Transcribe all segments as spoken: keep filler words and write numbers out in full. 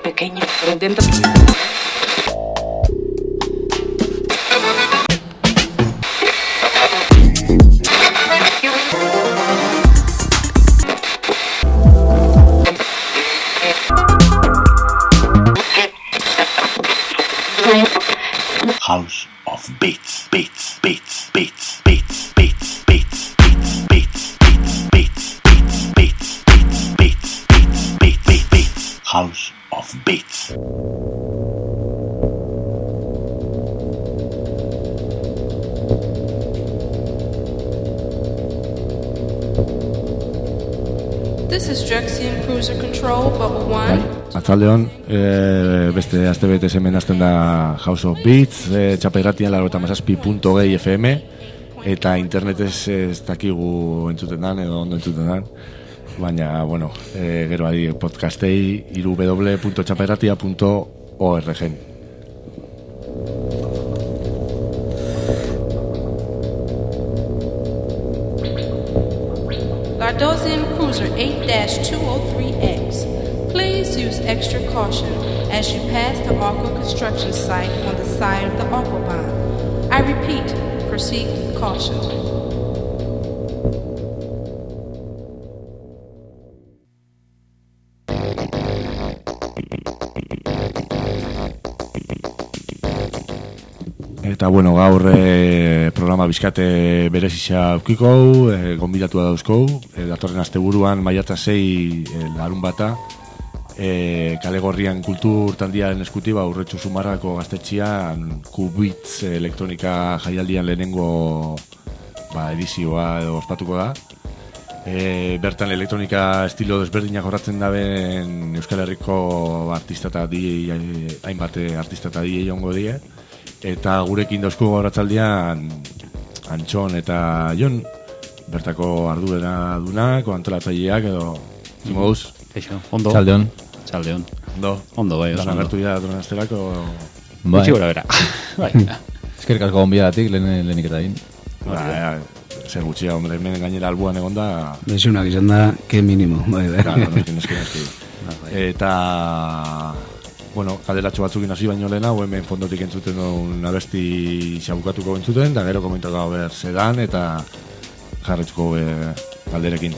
pequeño, pero intenta... House of Beats, Beats, Beats, Beats, Beats, Beats, Beats, Beats, Beats, Beats, Beats, Beats, Beats, Beats, Beats, Beats, Beats, Beats, House of Beats. This is Drexium Cruiser Control, Bubble One. Atzaldeon, e, beste aste bete hemen hasten da House of Beats, e, txapairratian laurogeita hamazazpi puntu gehi F M, eta internetez ez dakigu entzuten dan, edo ondo entzuten dan, baina, bueno, e, gero adi podcastei w w w punto txapairratia punto org. Lardosian Cruiser eight dash two oh three X. Please use extra caution as you pass the Aqua construction site on the side of the Aquabahn. I repeat, proceed with caution. Eta bueno, gaur e, programa bizkate berezisa aukiko, e, gonbidatua dauzkou, e, datorren asteburuan maiatza sei e, larun bata, e, kale gorrian kultur taldiaren eskutiba Urretxu Zumarrako gaztetxian Kubitz elektronika jaialdian lehenengo ba, edizioa edo ospatuko da. E, bertan elektronika estilo desberdinak jorratzen daben Euskal Herriko artista eta D J, hainbat artista eta D J ongo die. Eta gurekin dauzko gauratzaldian Antxon eta Jon, bertako ardurera dunak, antolatzaileak edo moduz. Eixo, ondo. Txaldeon. Txaldeon. Ondo. Ondo, bai, oso ondo. ondo. Gertu dira datoren asterako. Bai. Gutxi gora bera. Bai. Eskerrik asko gonbidadatik, lehen lehenik eta egin. Ba, ja, zer gutxia, hombre, hemen gainera albuan egon da. Besunak izan da, que minimo. Bai, bai. Claro, neskin, neskin, neskin. Eta... Bueno, kalderatxo batzukin hasi baino lehena, hemen fondotik entzuten duen abesti xabukatuko entzuten, da gero komentako ber sedan eta jarretzuko kalderekin.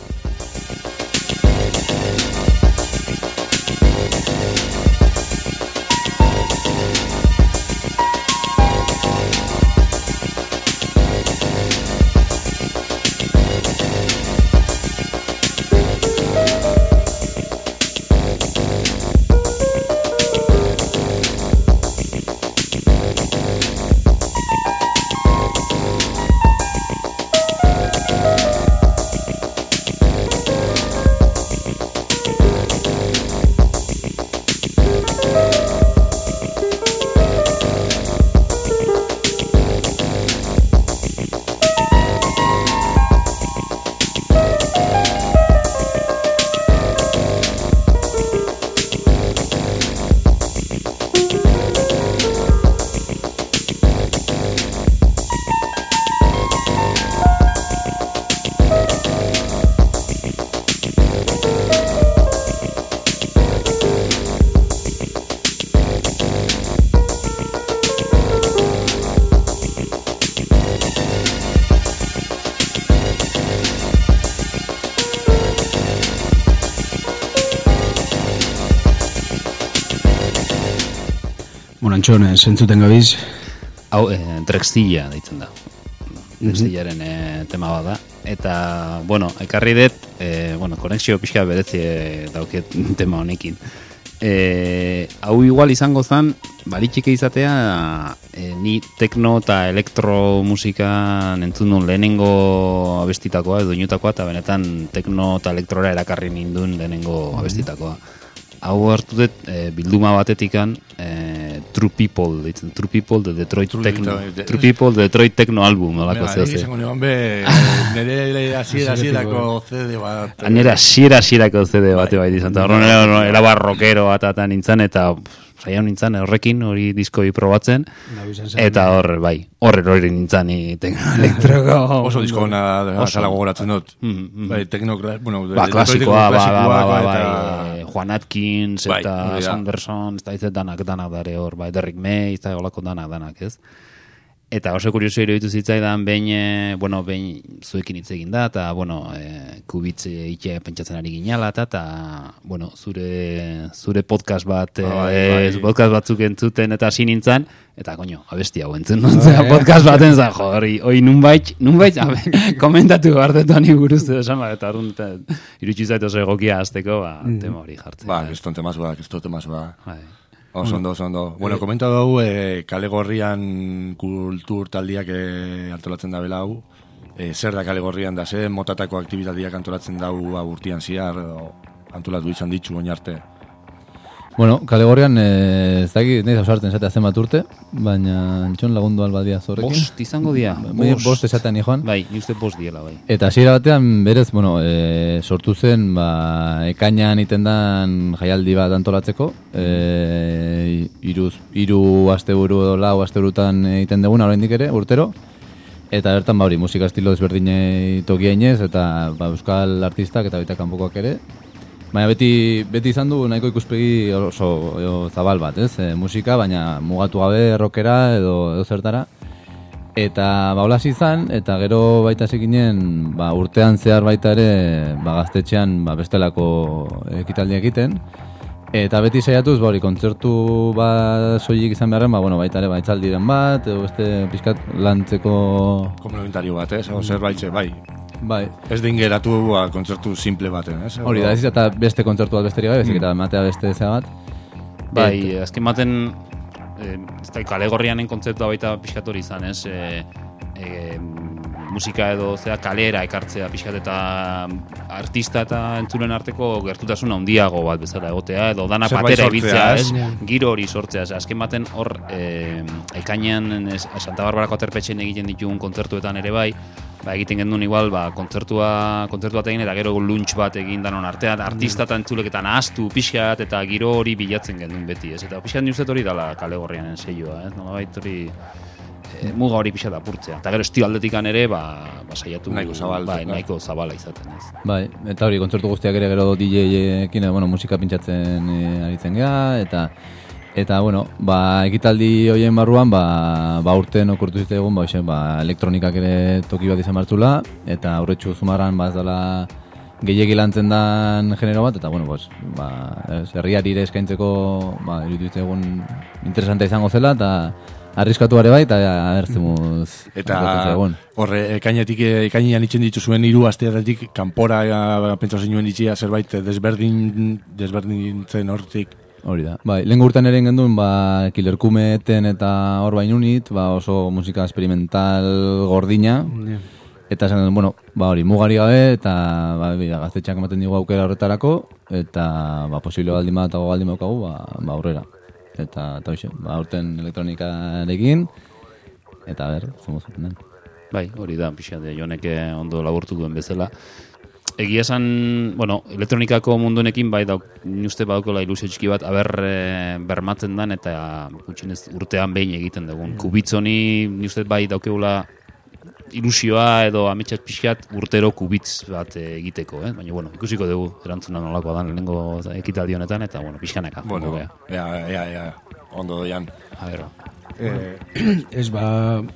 Antxon, zentzuten gabiz? Hau, e, Drexilla deitzen da. Drexillaren e, tema bat da. Eta, bueno, ekarri dut, e, bueno, konexio pixka berezi e, dauket tema honekin. E, hau igual izango zen, balitxike izatea, e, ni tekno eta elektro musikan entzun duen lehenengo abestitakoa, edo inutakoa, eta benetan tekno eta elektrora erakarri ninduen lehenengo abestitakoa. Hau hartu dut e, bilduma batetikan e, True People, ditzen, True People, the Detroit True Techno, de, True People, the Detroit Techno album, nolako zehaz. Mira, izango nion be, nire asiera asierako C D bat. Nire asiera asierako C D bate bai dizan, eta horren era barrokero bat eta nintzen, eta zaian nintzen horrekin, hori diskoi probatzen, eta horre, bai, horre hori nintzen tekno elektroko. Oso disko gona, zala gogoratzen dut. Bai, tekno, bueno, ba, klasikoa, ba, ba, ba, ba, Juan Atkins Bai, eta hori da. Sanderson, ez da izet danak danak dare hor, bai, Derrick May, ez da olako danak danak, ez? Eta oso kurioso iruditu zitzaidan behin, e, bueno, behin zuekin hitz egin da, eta, bueno, e, kubitz ite pentsatzen ari ginala, eta, eta, bueno, zure, zure podcast bat, e, Bai, bai. podcast batzuk entzuten eta hasi nintzen, eta, koño, abesti hau entzun nontzea podcast baten zan, jo, hori, hoi nunbait, nunbait, abe, komentatu bartetu ani buruz, esan, ba, eta arrun, irutsi zait oso egokia azteko, ba, tema hori jartzen. Ba, kriston temazua, kriston temazua. Bai. Oso ondo, oso ondo. Bueno, komenta dugu, eh, Kale Gorrian kultur taldiak eh, antolatzen da bela hau. Eh, zer da Kale Gorrian da, ze motatako aktibitatediak antolatzen dau urtian ziar, o, antolatu izan ditzu oin arte. Bueno, Kale Gorrian, eh, ez dakit, nahiz ausartzen zatea zenbat urte, baina entxon lagundu albadia zorrekin. Bost izango dia. Bai, bost esatean joan. Bai, ni uste bost diela, bai. Eta hasiera batean, berez, bueno, e, sortu zen, ba, ekainan iten dan jaialdi bat antolatzeko, e, iruz, iru asteburu edo lau asteburutan egiten duguna oraindik ere, urtero, eta bertan, ba, hori, musika estilo desberdinei tokia inez, eta ba, euskal artistak eta baita kanpokoak ere, baina beti, beti izan du nahiko ikuspegi oso edo zabal bat, ez? E, musika, baina mugatu gabe rockera edo, edo zertara. Eta ba, hola hasi izan, eta gero baita zekinen ba, urtean zehar baita ere ba, gaztetxean ba, bestelako ekitaldia egiten. Eta beti saiatuz, ba, hori, kontzertu ba, soilik izan beharren, ba, bueno, baita ere baitzaldiren bat, edo beste pixkat lantzeko... Komplementario bat, ez? O, zerbait, bai. Bai. Ez den geratu ba, kontzertu simple baten, ez? Hori da, ez eta beste kontzertu bat besterik gabe, bezik eta matea beste zea bat. Bai, azken baten, eh, ez da, Kale Gorrianen kontzeptua baita pixkat hori izan, ez? E, e, musika edo zera kalera ekartzea pixkat eta artista eta entzulen arteko gertutasun handiago bat bezala egotea, edo dana Zerbait batera sortzea, ibiltzea, ez? ez? Giro hori sortzea, ez? Azken baten hor, e, ekainean ez, Santa Barbarako aterpetxen egiten ditugun kontzertuetan ere bai, ba, egiten gendun igual, ba, kontzertua, kontzertu bat egin eta gero lunch bat egin danon artean, artista eta entzuleketan ahaztu pixkat eta giro hori bilatzen gendun beti, ez? Eta pixkat ni uste hori dala Kale Gorrianen seioa, ez? Nolabait hori e, muga hori pixat apurtzea. Eta gero estilo aldetikan ere, ba, ba saiatu Nahiko zabal, bai, bai. nahiko zabala izaten, ez? Bai, eta hori, kontzertu guztiak ere gero D J-ekin, bueno, musika pintxatzen e, aritzen geha, eta eta, bueno, ba, ekitaldi horien barruan, ba, ba urten okurtu zite egun, ba, ba, elektronikak ere toki bat izan martzula, eta aurretxu zumarran, ba, ez dela gehiegi lantzen dan genero bat, eta, bueno, pues, ba, ez, herriari ere eskaintzeko, ba, iruditu egun interesanta izango zela, eta arriskatu bare bai, eta abertzemuz Eta horre, ekainetik, ekainean itxen dituzuen hiru asteatik kanpora eh, pentsa zinuen itxia zerbait desberdin, desberdintzen hortik. Hori da. Bai, lehen urtean ere gendun, ba, Killer Kumeten eta hor bainunit, ba, oso musika experimental gordina. Eta esan duen, bueno, ba, hori, mugari gabe, eta ba, bida, gaztetxeak ematen digu aukera horretarako, eta ba, posible baldin bat eta baldin baukagu, ba, ba, aurrera. Eta, eta hoxe, ba, urten elektronikarekin, eta ber, zumuz den. Bai, hori da, pixat, jonek ondo laburtu duen bezala. Egia esan, bueno, elektronikako mundunekin bai dauk, ni uste badaukola ilusio txiki bat, aber e, bermatzen dan eta gutxienez urtean behin egiten dugun. Kubitz honi ni uste bai daukeula ilusioa edo ametsat pixkat urtero kubitz bat e, egiteko, eh? Baina, bueno, ikusiko dugu erantzuna nolakoa dan lehenengo ekitaldi honetan, eta, bueno, pixkanaka. Bueno, ea, ea, ea, ondo doian. A ver, Eh, ez ba,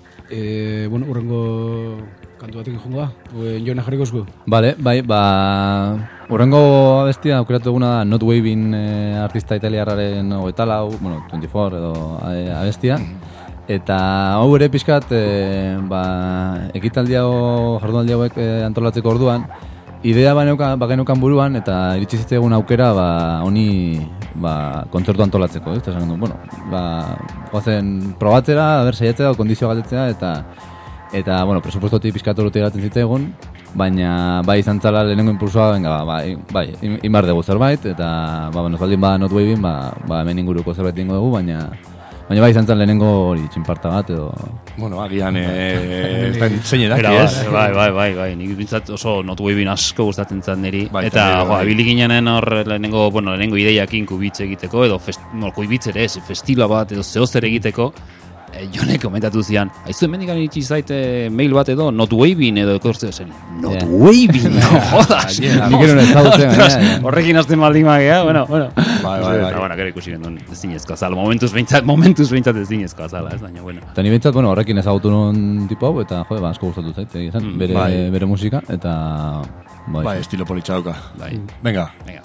eh, bueno, urrengo kantu batekin jongo da, Ue, jona jarriko esku. Vale, bai, ba, urrengo abestia aukeratu duguna da Not Waving eh, artista italiarraren oetalau, bueno, veinticuatro edo eh, abestia. Eta hau ere pixkat, e, ba, ekitaldi hau, jardunaldi hauek e, antolatzeko orduan, idea bagenukan buruan, eta iritsi zitzaigun aukera, ba, honi, ba, kontzertu antolatzeko, ez? Eta esan du, bueno, ba, goazen probatzera, haber saiatzea, kondizioa galdetzea, eta, eta, bueno, presupuestotik pixkat urte geratzen zitzaigun, baina, bai, izan zala lehenengo impulsoa, venga, ba, bai, bai, inbar dugu zerbait, eta, ba, bueno, baldin ba, Not Waving, ba, ba, hemen inguruko zerbait dingo dugu, baina, Baina bai, izan zen lehenengo hori txinparta bat edo... Bueno, agian eh, zein edaki, Era, ez? bai, bai, bai, bai, nik bintzat oso Not Waving asko gustatzen zan niri. Bai, eta, también, jo, bai. abili ginenen hor lehenengo, bueno, lehenengo ideiakin kubitz egiteko, edo, fest, no, kubitz ere ez, festila bat, edo zehozer egiteko, e, Jonek komentatu zian, haizu hemendik anitzi zaite mail bat edo, not waving edo ekortzeo zen. Not yeah. waving, no jodas. Nik eron ezagutzen, baina. Horrekin azten baldin magea, bueno, bueno. Bai, bai, bai. Bueno, gero ikusi gendun ez dinezko azala, momentuz behintzat, momentuz behintzat ez dinezko azala, ez baina, bueno. Eta ni behintzat, bueno, horrekin ezagutu nun tipo hau, eta jode, ba, asko gustatu zait, egizan, Mm, bere, bai. bere musika, eta... Bai, Bai, estilo politxa dauka. Bai, Venga. venga.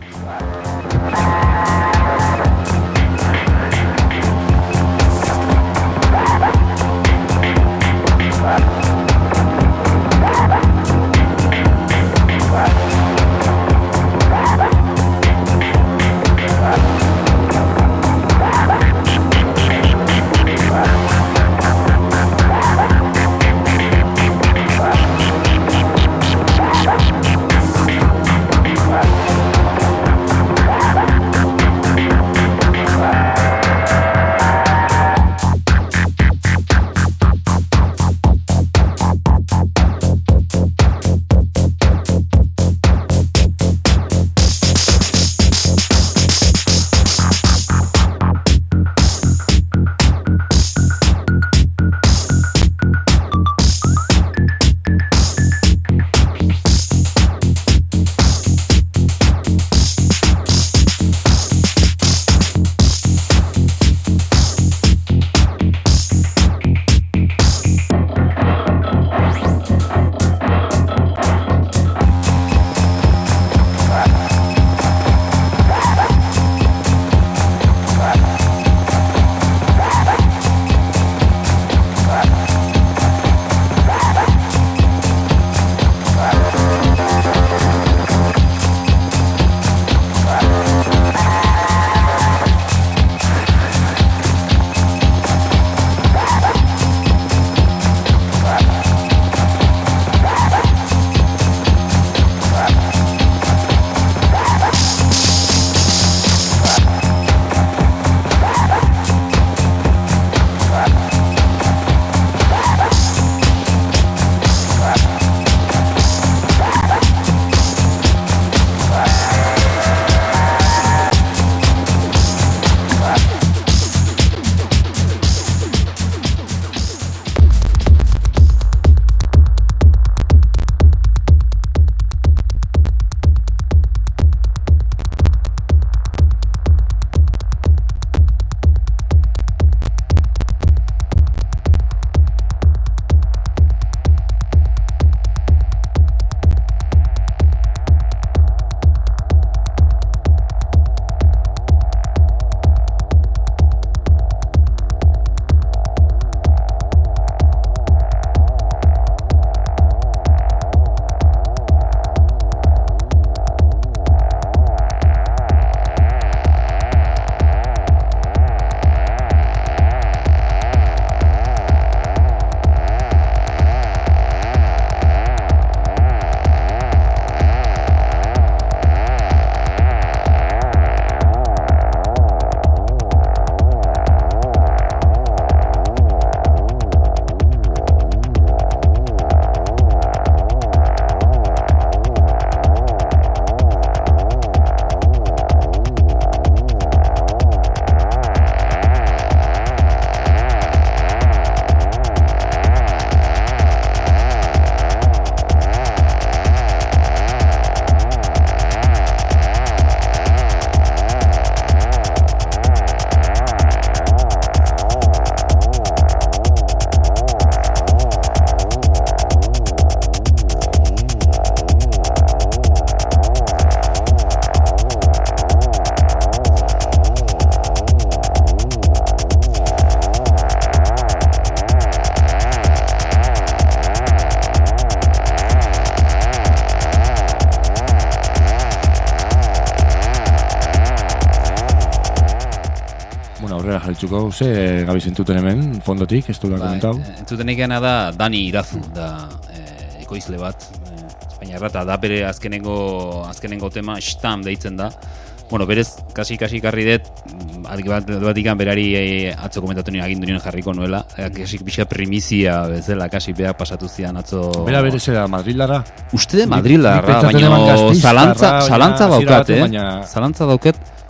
jarritzuko, ze gabi zentuten hemen, fondotik, ez duela komentau. Entzuten egena da Dani Irazu, da e, ekoizle bat, e, Espainiarra, eta da bere azkenengo, azkenengo tema, Stam deitzen da. Bueno, berez, kasi-kasi karri dut, adik bat, bat ikan berari e, atzo komentatu nire agindu nire jarriko nuela, e, kasi pixka primizia bezala, kasi beha pasatu zian atzo... Bera bere zera Madrilara? Uste de Madrilara, baina zalantza, zalantza daukat, eh? Zalantza daukat,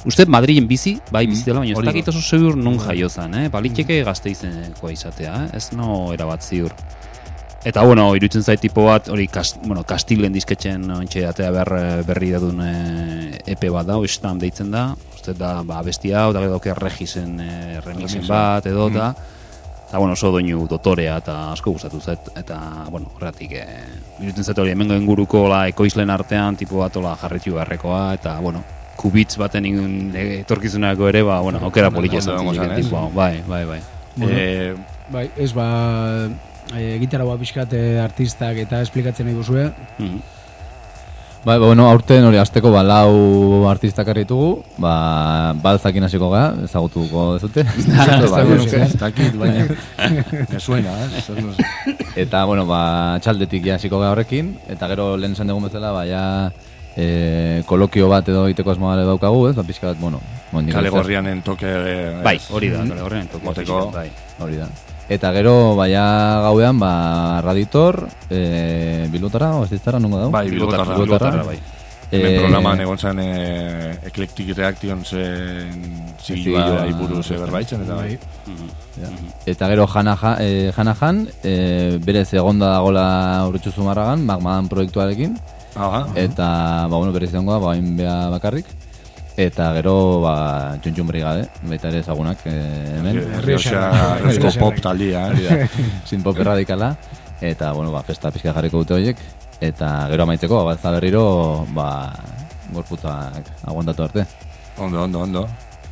Uste Madrilen bizi, bai bizi dela, baina ez hori dakit oso ziur non jaio zen, eh? Baliteke Gasteizekoa izatea, eh? Ez no erabat ziur. Eta, bueno, iruditzen zait tipo bat, hori kast, bueno, Kastillen disketxen ontxe atea behar berri dadun e, E P bat da, oistan deitzen da, uste da, ba, bestia hau, da gero dauke Regisen e, remixen bat, edo, eta, eta, bueno, oso doinu dotorea, eta asko gustatu zait, eta, bueno, horretik, e, iruditzen zait hori, hemengo inguruko la, ekoizlen artean, tipo bat, ola, jarritu beharrekoa, eta, bueno, kubitz baten ingun etorkizunako ere, ba, bueno, aukera politia esan ziren, tipo, bai, bai, bai. Bueno, bai, ez ba... E, gitarra pixkat e, artistak eta esplikatzen nahi guzue. Mm-hmm. Bai, ba, bueno, aurten hori azteko ba, lau artistak arritugu, ba, balzakin hasiko gara, ezagutuko dezute. Ez dakit, baina me suena, eh? Eta, bueno, ba, txaldetik ja hasiko gara horrekin, eta gero lehen esan dugun bezala, ba, ja, e, kolokio bat edo egiteko asmoa ere daukagu, ez, ba, pixka bat, bueno. Kale gorrianen toke... Bai, hori da, kale gorrianen toke. Moteko. Bai. Hori da. Eta gero, baia gauean, ba, Raditor, e, Bilbotara, o ez diztara, nungo dago? Bai, Bilbotara, Bilbotara, bai. Hemen e, programan egon zen e, Eclectic Reaction zen zigilua iburu ze berbaitzen, eta bai. Ja. Eta gero Janajan, e, Janajan e, berez egonda dagola Urritxu Zumarragan, Magmadan proiektuarekin. Aha. Eta, ba, bueno, berez izango da, ba, inbea bakarrik. Eta gero, ba, Txuntxun Brigade, baita ere ezagunak, e, hemen. Errioxa, eusko pop taldia, eh? Sin pop erradikala. Eta, bueno, ba, festa pizka jarriko dute horiek. Eta gero amaitzeko, balza berriro, ba, gorputak aguantatu arte. Ondo, ondo, ondo.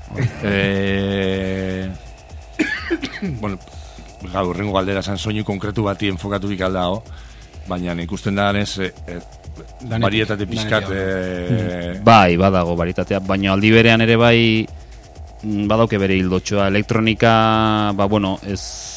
eh... bueno, gaur, urrengo galdera zan soinu konkretu bati enfokaturik aldao, baina ikusten da ganez, e, e, barietate pizkat... E... Bai, badago baritatea, baina aldi berean ere bai badauke bere hildotxoa. Elektronika, ba, bueno, ez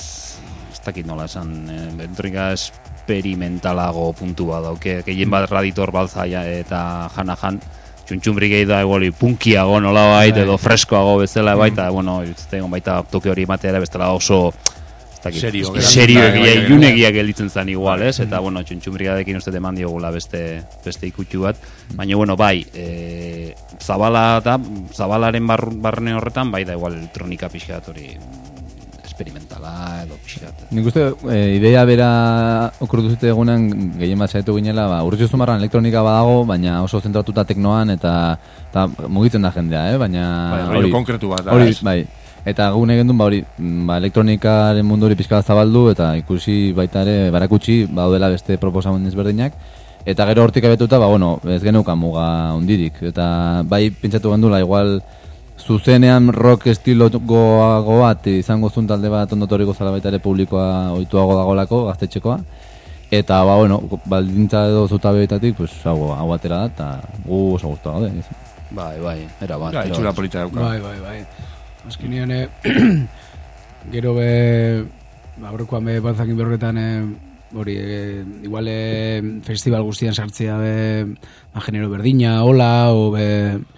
ez dakit nola esan, elektronika esperimentalago puntu badauke, gehien bat Raditor, Balzaia eta Janajan, Txuntxun Brigade da egoli punkiago nola bait, edo freskoago bezala baita, bueno, egon baita toke hori ematea ere bestela oso serio, serio egia, ilunegiak gelditzen zen igual, ez? Eta, bueno, Txuntxun Brigadekin uste deman diogula beste, beste ikutxu bat. Baina, bueno, bai, e, zabala da, zabalaren bar, barne horretan, bai da igual elektronika pixkat hori experimentala edo pixkat. Nik uste, e, ideia bera okurtu zute egunean gehien bat saiatu ginela, ba, Urritxu Zumarran elektronika badago, baina oso zentratuta teknoan eta, eta mugitzen da jendea, eh? Baina... Bai, rollo konkretu bat da, hori, bai. Eta gune gendun, ba, hori, ba, elektronikaren mundu hori pizka zabaldu, eta ikusi baita ere, barakutsi, baudela beste proposamen ezberdinak. Eta gero hortik abetuta, ba, bueno, ez geneukan muga hundirik. Eta bai, pentsatu gendula, igual, zuzenean rock estilogo bat izango zuen talde bat ondotoriko zala baita ere publikoa ohituago dagolako, gaztetxekoa. Eta, ba, bueno, baldintza edo zutabetatik, pues, hau, hau atera da, eta gu oso guztua gaude. Bai, bai, era bat. Ja, itxura polita dauka. Bai, bai, bai. Azkenean, eh, gero be, aurrekoan be, balzakin berroretan, hori, eh, igual eh, festival guztian sartzea be, ba, genero berdina, hola, o be,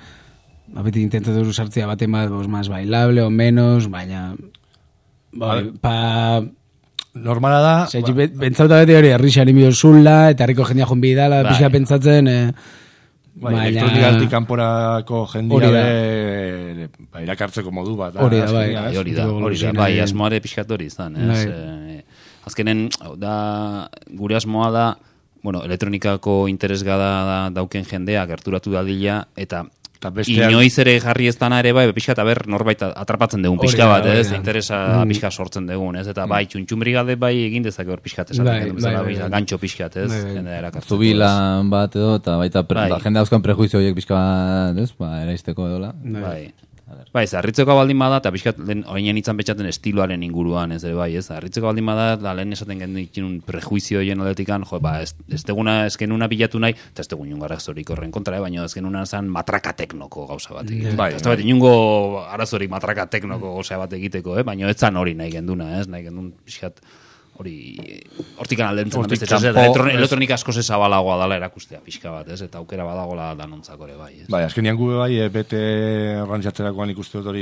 ba, beti intentatu sartzea baten bat, bos, más bailable o menos, baina, bai, pa... Normala da... Zaitu, ba, bentzauta beti hori, herri xarimio zula, eta herriko jendia joan bidala, bai. Pixka pentsatzen... Eh, Bai, baina... elektronikaltik kanporako jendia be, ba, irakartzeko modu bat. Hori da, bai, hori da, hori da, bai, asmoare pixkat hori izan, ez? Eh, azkenen, da, gure asmoa da, bueno, elektronikako interesgada da, dauken jendea, gerturatu dadila, eta besteak... inoiz ere jarri ez dana ere, bai, pixka eta ber, norbait atrapatzen dugun pixka bat, ez? Interesa mm. pixka sortzen dugun, ez? Eta bai, Txuntxun Brigade bai egin dezake hor pixkat, ez? Bai, bai, bai, gantxo pixkat, ez? Zubilan bat edo, eta baita jende hauzkan prejuizio horiek pixka bat, ez? Ba, eraizteko edola. Bai. Bai, ez, harritzeko baldin bada, eta pixkat, horrein nintzen betxaten estiloaren inguruan, ez, bai, ez, harritzeko baldin bada, da, lehen esaten genuen prejuizio hien oletikan, jo, ba, ez, ez teguna, ez genuna bilatu nahi, eta ez tegun jungo arazorik horren kontra, eh, baina ez genuna zan matraka teknoko gauza bat egiteko. Bai, ez bat, inungo arazorik matraka teknoko gauza bat egiteko, eh, baina ez zan hori nahi genduna, ez, nahi gendun pixkat, hori, hortik analentzen da, beste, elektronika asko zezabalagoa dala erakustea pixka bat, ez, eta aukera badagola danontzako ere bai, ez. Bai, azkenian gube bai, bete orrantzatzerakoan ikuste dut hori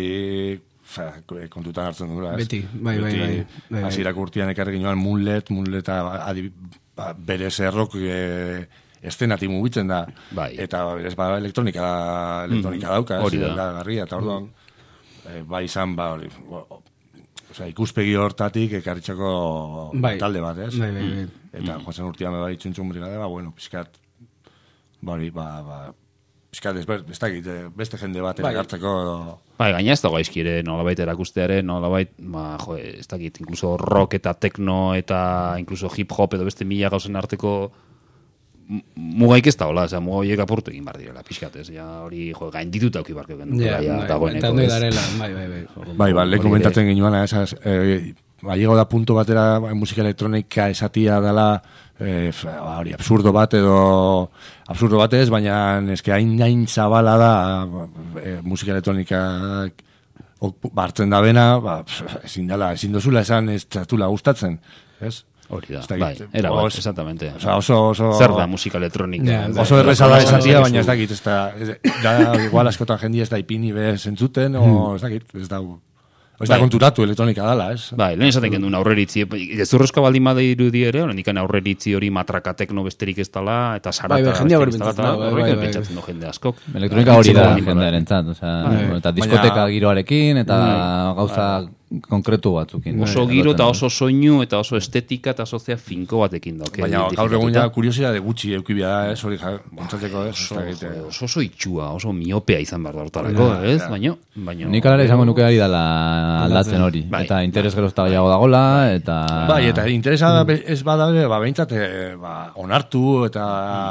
kontutan hartzen dugula, ez? Beti, bai, bai, bai. Hasierak urtean ekarri ginoan Moonlet, Moonlet bere zerrok estenatik mugitzen da. Bai. Eta berez bada elektronika, elektronika dauka, hori da. garria, eta orduan, eh, bai izan, ba, hori, osea, ikuspegi hortatik ekarritzako Bai. talde bat, ez? Bai, bai, bai. Eta Josen Urtiame bai txuntxun brigade, ba, bueno, pizkat, ba, hori, ba, ba, pizkat, ez, ez dakit, beste jende bat Bai. ekartzeko, Bai, gaina ez dago aizkire, nolabait erakustearen, nolabait, ba, jo, ez dakit, incluso rock eta techno eta incluso hip hop edo beste mila gauzen arteko m- mugaik ez da hola, oza, muga horiek apurtu egin bar direla, pixkat, ez, ja, hori, jo, gaindituta auki barko gendu, Ja, ja, bai, dagoeneko, eta ondo ez. darela, bai, bai, bai. bai, ba, lehen Hori komentatzen ere. ginuana, esaz, eh, ba, llego da punto batera ba, musika elektronika esatia dela, eh, f- ba, hori, absurdo bat edo, absurdo bat ez, baina eske hain hain zabala da eh, musika elektronikak ok- bartzen da bena, ba, pf, ezin dela, ezin dozula esan ez zatula gustatzen, ez? Hori da, Ez dakit, bai, era bat, os- exactamente. Osea, oso, oso... Zer da musika elektronika? Ja, ez da, Oso erreza da oso- esatia, oso- baina ez dakit, ez da, ez da, igual askotan jendia ez da ipini be zentzuten, o ez dakit, ez da, ez da Bai. konturatu elektronika dala, ez? Bai, lehen esaten gendun aurreritzi, gezurrezko baldin bada irudi ere, horrendikan aurreritzi hori matraka tekno besterik ez dala, eta sarata Bai, bai, jendea besterik ez hori dala, pentsatzen da, bai, horrekin bai, bai. pentsatzen du jende askok. Elektronika hori da Baldin bada. jendearentzat, osea, Bai. eta diskoteka Baina- giroarekin eta gauza konkretu batzukin. Oso giro eta oso soinu eta oso estetika eta oso zea finko batekin dauke. Baina gaur egun ja kuriosidade gutxi eukibia da, ez, hori pentsatzeko, ez, ez oso, dakit, eh. oso, oso itxua, oso miopea izan behar da hortarako, Ja, ez? ja. Baina, baina... Nik alare izango nuke ari dela aldatzen hori. Bai. Eta interes gerozta gehiago dagola, eta... Bai, eta interesa da, be- ez bada, be, ba, behintzat, eh, ba, onartu, eta...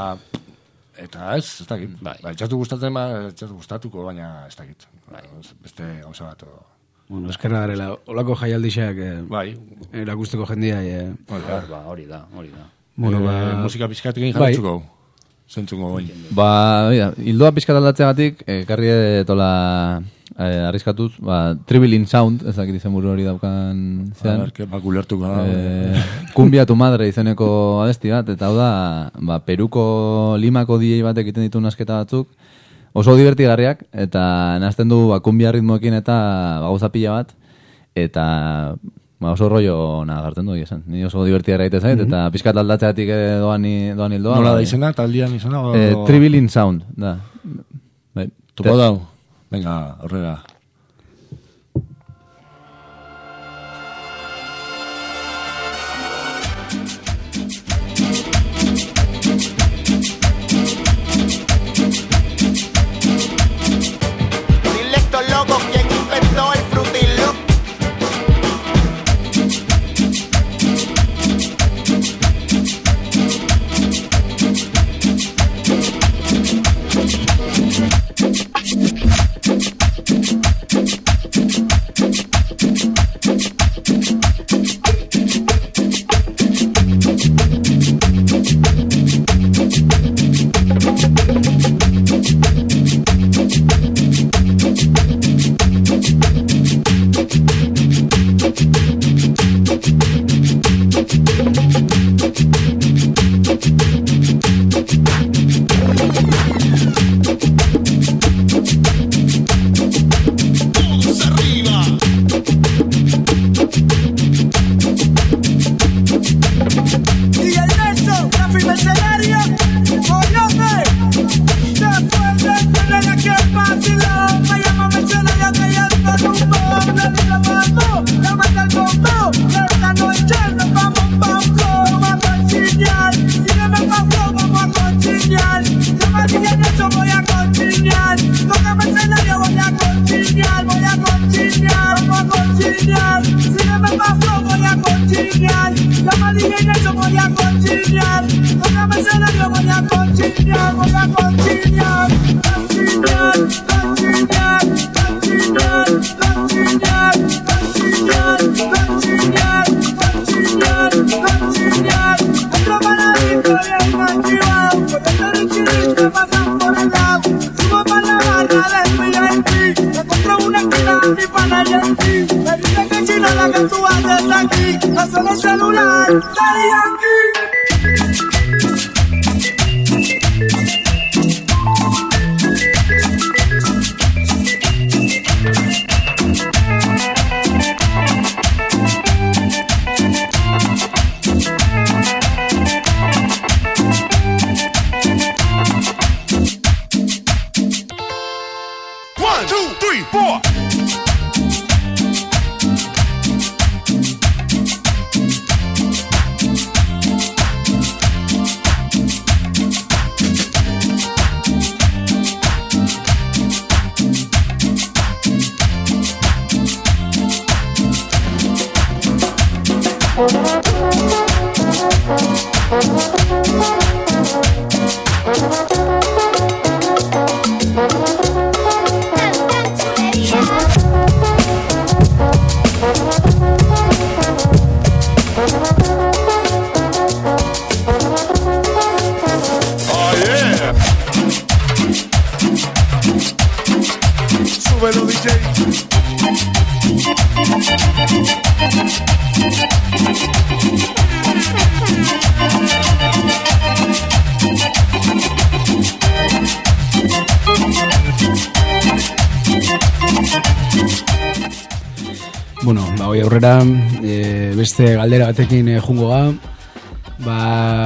Eta ez, ez dakit. Bai. Ba, etxatu gustatzen, ba, etxatu gustatuko, baina ez dakit. Bai. Beste gauza bat. o- Bueno, eskerra garela, olako jaialdixak eh, Bai. erakusteko jendia, eh, Hori da. Ba, hori da, hori da. bueno, Eh, ba, musika pizkatekin Bai. jarratzuko. Zentzuko goin. Ba, mira, hildoa pixkat aldatzeagatik, ekarri etola eh, arriskatuz, ba, Tribilin Sound, ez dakit izen buru hori daukan zean. Ba, ba, gulertuko da. Eh, Kumbia tu madre izeneko abesti bat, eta hau da, ba, Peruko Limako D J batek egiten ditu nasketa batzuk, oso divertigarriak, eta nazten du ba, kumbia ritmoekin eta ba, gauza pila bat, eta ba, oso rollo nagartzen du esan. Ni oso divertigarria egiten zait, eta pixkat aldatzeatik eh, doan, i- doan hildoa. Nola ba, da izena, taldian izena? o- Eh, Tribilin Sound, da. Bai. Topo dau? Venga, horrela. Dile a estos locos quién inventó el frutilo. Y el beso, la firma escenario, conoce. Después de tener aquel vacilón, me llama mercenaria que ya está rumbo. Le digo vamos, la mata el bombo. Esta noche nos vamos pa' un flow, vamos a chillar. Sígueme pa' flow, vamos a cochinear. Yo me dije en eso voy a cochinear. Con el mercenario voy a cochinear, voy a cochinear, vamos a cochinear. Sígueme pa' flow, voy a cochinear. Yo me dije en eso voy a cochinear. Con el mercenario voy a cochinear, voy a cochinear. Cochinear, cochinear, cochinear, cochinear, cochinear, cochinear, cochinear, cochinear. Entro para la victoria y me activado. Con el derecho me pasan por el lado. Subo para la barra del V I P. Me encuentro una esquina mi pana y en ti. Me dice que chino la que tú haces aquí. No solo el celular, Daddy Yankee. four. Súbelo, D J. Bueno, ba, hoi aurrera, e, beste galdera batekin e, jungo ga, ba,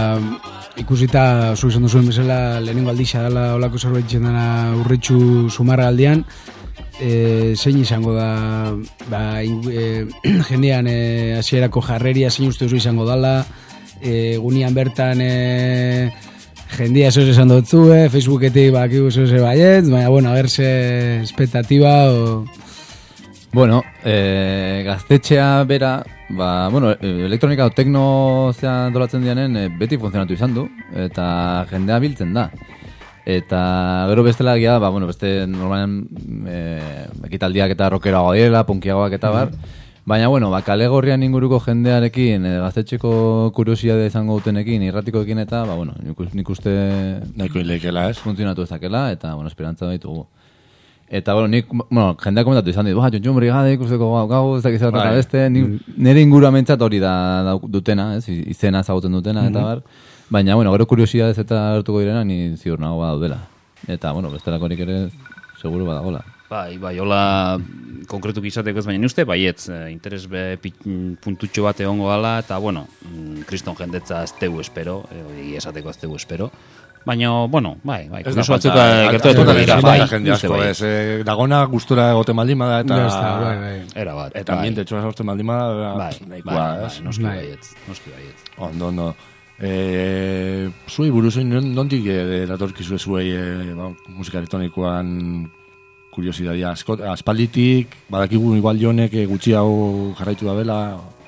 ikusita, zu izan duzuen bezala, lehenengo aldixa dela olako zerbait dena urritxu sumarra aldian, e, zein izango da, ba, in, e, jendean e, hasierako jarreria zein uste duzu izango dala, e, gunian bertan e, jendia esos esan dotzue, Facebooketik bakigu esos baietz, baina, bueno, a ver se expectativa o... Bueno, eh, gaztetxea bera, ba, bueno, elektronika o tekno zea antolatzen dianen e, beti funtzionatu izan du, eta jendea biltzen da. Eta gero bestela gira, ba, bueno, beste normalen e, ekitaldiak eta rockeragoa direla, punkiagoak eta bar, baina, bueno, ba, kale gorrian inguruko jendearekin, e, gaztetxeko kuriosidade izango dutenekin, irratikoekin eta, ba, bueno, nik, nik uste... Nahiko ileikela, ez? Funtzionatu ezakela, eta, bueno, esperantza ditugu. Eta, bueno, nik, bueno, jendeak komentatu izan dit, ba, Jontxun Brigade ikusteko gau, gau, ez dakiz eta beste, nire inguramentzat hori da dutena, ez, izena zagoten dutena, eta bar, baina, bueno, gero kuriosidadez eta hartuko direna, ni ziur nago badaudela. Eta, bueno, bestelakorik ere, seguru badagola. Bai, bai, hola konkretuk izateko ez, baina ni uste, baietz, interes be puntutxo bat egongo gala, eta, bueno, kriston jendetza ez tegu espero, egia esateko ez tegu espero, baina, bueno, bai, bai, kurioso batzuk gertuetuko dira, bai, jende asko, ez, dagona gustura egote maldima da, eta... Era bat, eta ambiente txoa zauzte maldima da, bai, bai, noski baietz, noski baietz. Ondo, ondo. Zuei buruzoin, nondik datorkizu zuei musika elektronikoan kuriosidadia, aspalditik, badakigu igual jonek gutxiago jarraitu da bela...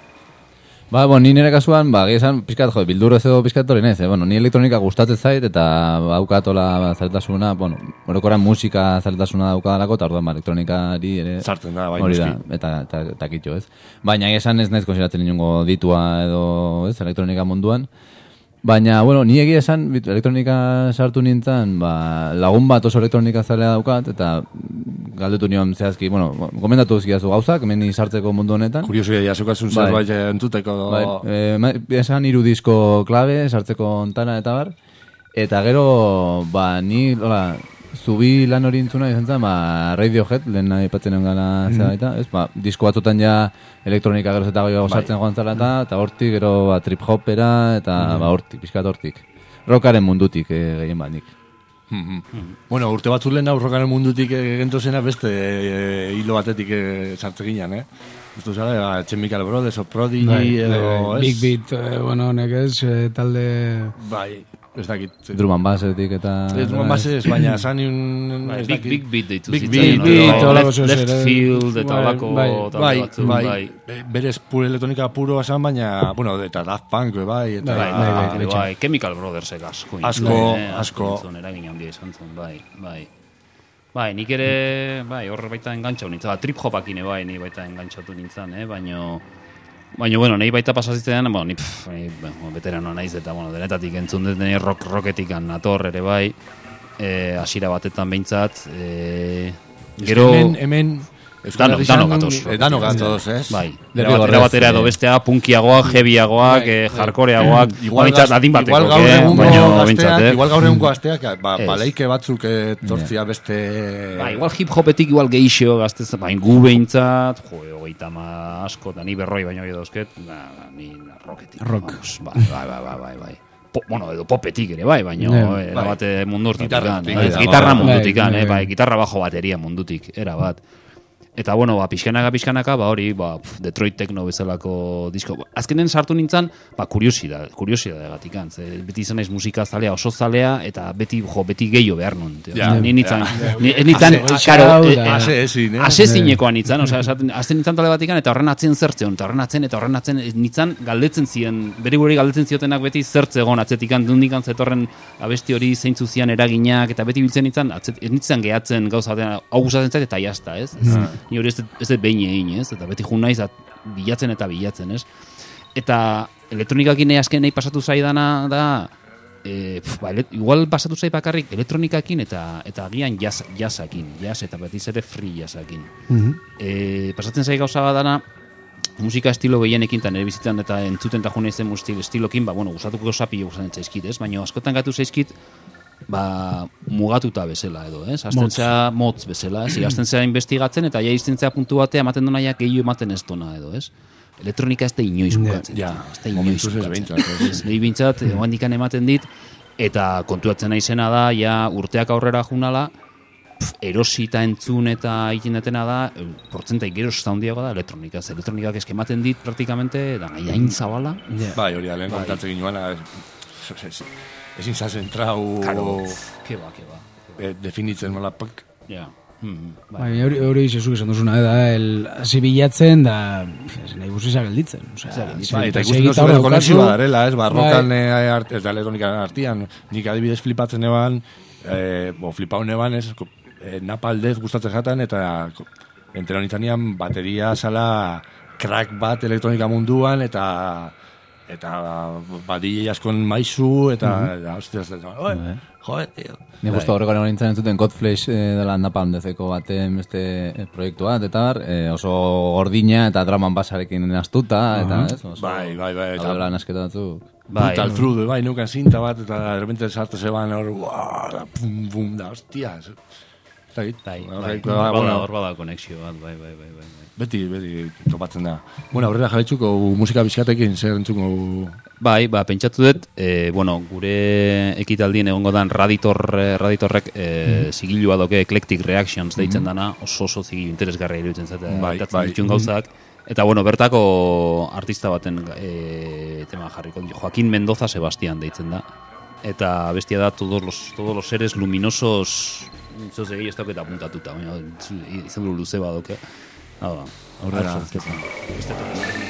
Ba, bon, ni nire kasuan, ba, gehizan, pizkat, jo, bildurro ez edo pizkat hori nez, eh? Bueno, ni elektronika gustatzen zait, eta daukatola zaletasuna, bueno, orokoran musika zaletasuna daukadalako, eta orduan, ba, elektronikari ere... Zartzen da, bai, hori da, eta, eta, eta kitxo, ez? Baina, esan ez naiz konsideratzen inongo ditua edo, ez, elektronika munduan. Baina, bueno, ni egia esan, elektronika sartu nintzen, ba, lagun bat oso elektronika zalea daukat, eta galdetu nion zehazki, bueno, gomendatu zkiazu gauzak, meni sartzeko mundu honetan. Kuriosia jasokazun bai. Zerbait entuteko... Bai, e, esan hiru disko klabe, sartzeko ontana eta bar, eta gero, ba, ni, hola, zubi lan hori intzuna izan zen, ba, Radiohead, lehen nahi patzen egon gana zera baita, ez, ba, disko batzutan ja elektronika gero zeta goio sartzen joan zela eta, eta hortik, gero, ba, trip hopera, eta, ba, hortik, pizkat hortik. Rockaren mundutik, e, gehien bat nik. Bueno, urte batzuk lehen rockaren mundutik gentozena beste e, hilo batetik e, sartze ginen, eh? Ustu zara, Chemical Brothers, o Prodigy, edo... Big Beat, eh, bueno, honek ez, eh, talde... Bai, ez dakit. Drum and Bassetik eta... Drum and Bass, Baina, zan un... Big, big Beat deitu Big zitzen. Beat, Beat, left, left Field, eta olako... Bai, bai, berez pure elektronika puro esan, baina, bueno, eta Daft Punk, bai, eta... Bai, bai, bai, Chemical Brothers asko. Asko, asko. Eragin handia izan zen, bai, bai. Bai, nik ere, bai, horre baita engantxatu nintzen, ba, trip hopakine bai, ni baita engantxatu nintzen, eh, baino... Baina, bueno, nahi baita pasazitzen, bueno, ni, pff, ni bueno, veterano naiz, eta, bueno, denetatik entzun dut, nahi rock, rocketik nator ere bai, eh, asira batetan behintzat, eh, gero... Hemen, hemen... Dano, dano gatoz. Dano gatoz, ez? Bai, era batera edo bestea, punkiagoak, heaviagoak, jarkoreagoak, igual adin bateko, baina bintzat, eh? Igual gaur egungo asteak, ba, leike batzuk tortzia beste... Ba, igual hip-hopetik igual geixio gaztez, bain gu behintzat, jo, hogeita ma asko, da ni berroi baino edo eusket, ni rocketik. Rock. Bai, bai, bai, bai, bai. Bueno, edo popetik ere, bai, baina era bate mundu hortatik. Gitarra mundutik, bai, gitarra bajo bateria mundutik, era bat. Eta, bueno, ba, pixkanaka, pixkanaka, ba, hori, ba, pf, Detroit Techno bezalako disko. Azkenen sartu nintzen, ba, kuriosidad, kuriosidad egatik antz. Beti izan naiz musika zalea, oso zalea, eta beti, jo, beti gehiago behar nun. Ja, ni nintzen, ja. ni nintzen, karo, Ase ezin, eh? ase ezinekoa nintzen, osea, azten nintzen tale batikan, eta horren atzen zertzeon, eta horren atzen, eta horren atzen, nintzen galdetzen ziren, bere gure galdetzen ziotenak beti zertzegon, atzetikan, dundikan zetorren abesti hori zeintzu zian eraginak, eta beti biltzen nintzen, atzet, ez nintzen gehatzen gauza batean, hau gustatzen zait, eta jazta, ez? Ni hori ez dut behin egin, ez? Eta beti jun naiz bilatzen eta bilatzen, ez? Eta elektronikakin azken nahi pasatu zaidana da, e, pf, ba, ele, igual pasatu zai bakarrik elektronikakin eta eta agian jazz, jazzakin, jazz eta betiz ere free jazzakin. Mhm. E, pasatzen zai gauza badana, musika estilo gehienekin eta nire bizitzan eta entzuten eta jun naizen mustil estilokin, ba, bueno, gustatuko zapio gustatzen zaizkit, ez? Baina askotan gatu zaizkit, ba, mugatuta bezala edo, ez? Azten zea motz bezala, ez? Azten zea investigatzen eta ja izten zea puntu batea ematen donaiak gehiago ematen ez dona edo, ez? Elektronika ez da inoiz bukatzen. Ja, ez da inoiz momentuz ez bukatzen. behintzat, ez? Nahi bintzat, oandikan ematen dit, eta kontuatzen naizena da, ja urteak aurrera junala, pf, erosi eta entzun eta egiten detena da, portzentai gero handiagoa da elektronika. Ez elektronikak eske ematen dit praktikamente, da nahi hain zabala. Bai, hori alen kontatzen ginoan, ezin zazen trau Karo, ke ba, ke ba. eh, definitzen nola pak. Ja. Mm, bai. Bai, hori hori zezuk esan duzuna, da, el, hasi bilatzen, da, ez nahi buzizak gelditzen. Osea, Bai, eta ikusten duzu bere konexioa darela, ez, barrokan Bai. eh, art, eta elektronikan artian, nik adibidez flipatzen eban, eh, bo, flipaun eban, ez, eh, napaldez gustatzen jaten, eta entero nintzanean bateria zala crack bat elektronika munduan, eta eta badile askon maizu, eta, eta hostia, joder, tío. Ni justo horrekoan egon nintzen entzuten Godflesh eh, dela Napalm dezeko baten beste eh, proiektu bat, eta bar, eh, oso gordina eta draman basarekin astuta, eta ez, oso, Bai, bai, bai, eta- daudela nasketa batzuk. Bai. Brutal Trude, bai, neukan zinta bat, eta de repente sartu zeban hor, buah, da, pum, pum, da, hostia. Ez da, Bai, Horrek, bai, ba, hor bada, bueno, hor bada konexio bat, bai, bai, bai, bai. beti, beti topatzen da. Bueno, aurrera jarraitzuko musika bizkatekin, zer entzuko... Bai, ba, pentsatu dut, e, bueno, gure ekitaldien egongo dan Raditor, eh, Raditorrek e, zigilua doke Eclectic Reactions deitzen dana, oso oso zigilu interesgarria iruditzen zate, Bai, itatzen bai. dituen gauzak. Eta, bueno, bertako artista baten e, tema jarriko, Joaquín Mendoza Sebastián deitzen da. Eta bestia da todos los, todos los seres luminosos, zoz egin ez dauket apuntatuta, baina izan du luze badoke. Hau da, Aurrera. Beste toki.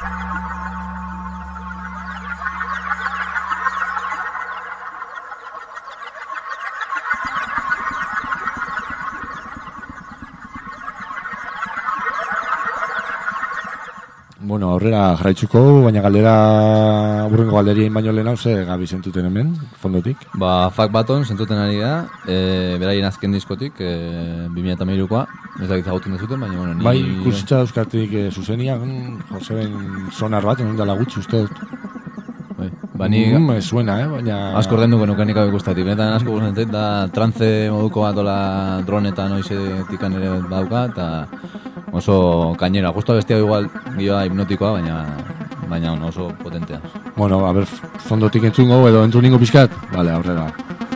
Bueno, aurrera jarraitzuko, baina galdera, burrengo galderien baino lehen hau, ze gabi zentuten hemen, fondotik? Ba, Fuck Buttons zentuten ari da, e, beraien azken diskotik, e, bi mila hamairukoa, ez dakit zagutzen dezuten, baina, bueno, ni... Bai, ikusitza euskartik e, zuzenian, Joseben sonar bat, hemen dala gutxi uste dut. Bai, ba, ni... Mm, me suena, eh, baina... Asko ordenduko nuken ikabe ikustatik, benetan asko gustatzen da trance moduko bat ola dronetan noizetik ere badauka, eta oso kainera, justo bestia igual gioa hipnotikoa, baina baina oso potentea. Bueno, a ver, fondotik entzungo edo entzuningo pixkat? Vale, aurrera.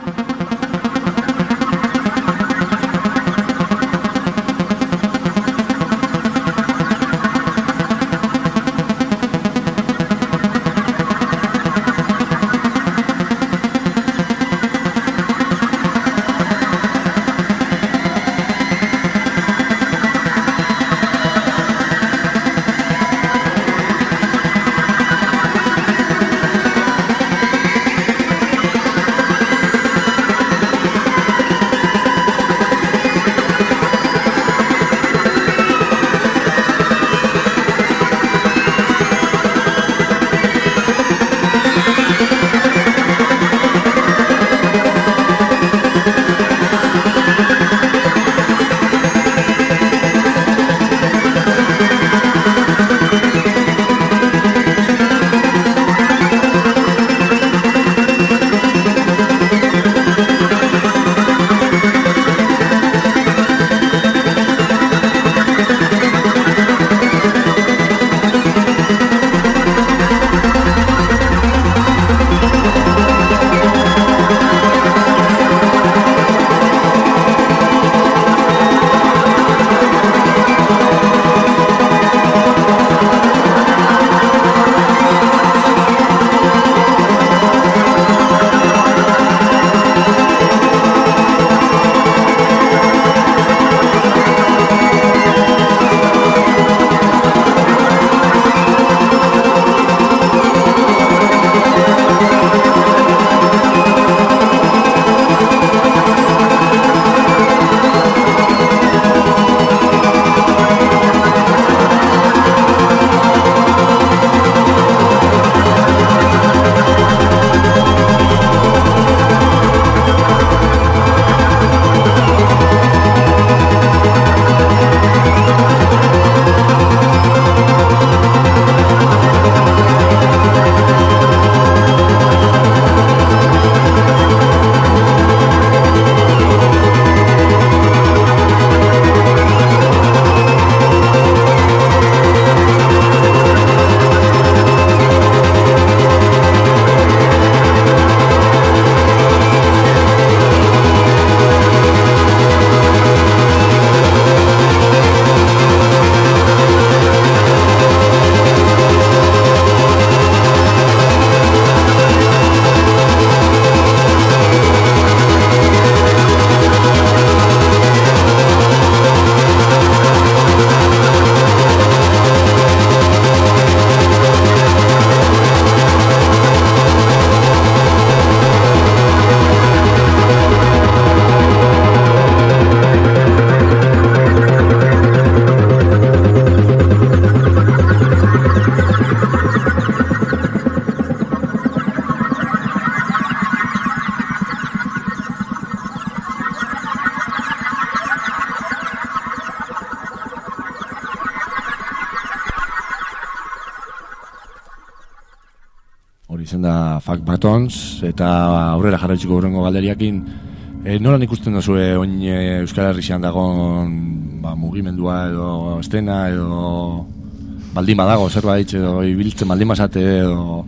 Hori zen da Fuck Buttons, eta aurrera jarraitzuko hurrengo galderiakin. E, nolan ikusten duzue oin e, Euskal Herrian dagoen ba, mugimendua edo estena edo baldin badago zerbait edo ibiltzen baldin bazate edo...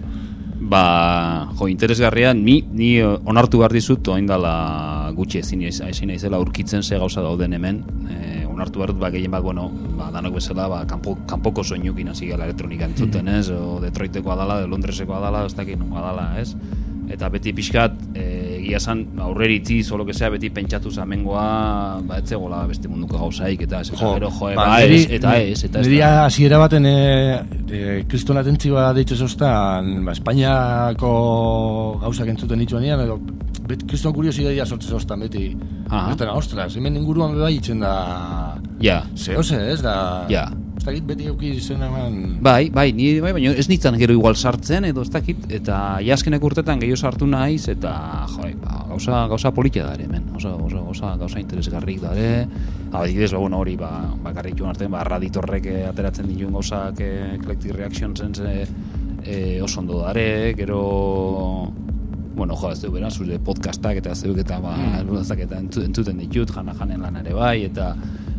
Ba, jo, interesgarria, ni, ni onartu behar dizut, oin dala gutxi ezin naizela urkitzen ze gauza dauden hemen, e, onartu behar dut, ba, gehien bat, bueno, ba, danok bezala, ba, kanpo, kanpoko soinukin hasi gala elektronika entzuten, ez, o Detroitekoa dala, de Londresekoa dala, ez dakit nunga dala, ez, eta beti pixkat, e, egia esan aurreritzi solo que sea beti pentsatu zamengoa ba etzegola beste munduko gauzaik eta ez Jo, gero jo ba, ba niri- ez eta ez eta ez Niri da. hasiera baten e, e, kriston atentzi bat deitze zoztan, ba, Espainiako gauzak entzuten nituanean, edo bet, kriston kuriosidadea sortze zoztan beti. Aha. Eta, ostras, hemen inguruan bai itzen da... Ja. Zehose, ez da... Ja. Ez dakit beti euki zen eman... Bai, bai, ni bai, baina ez nintzen gero igual sartzen edo ez dakit eta ja azkenek urtetan gehiago sartu naiz eta jo, ba, gauza gauza politia da ere hemen. Oso oso gauza gauza interesgarrik da ere. Adibidez, ba bueno, hori ba bakarrik joan artean ba Raditorrek eh, ateratzen dituen gauzak eh, Eclectic Reactionsen eh, eh, oso ondo dare, gero bueno, jo, ez du bera, zure podcastak eta zeuk eta ba, mm. eta entzuten ditut, jana janen lan ere bai, eta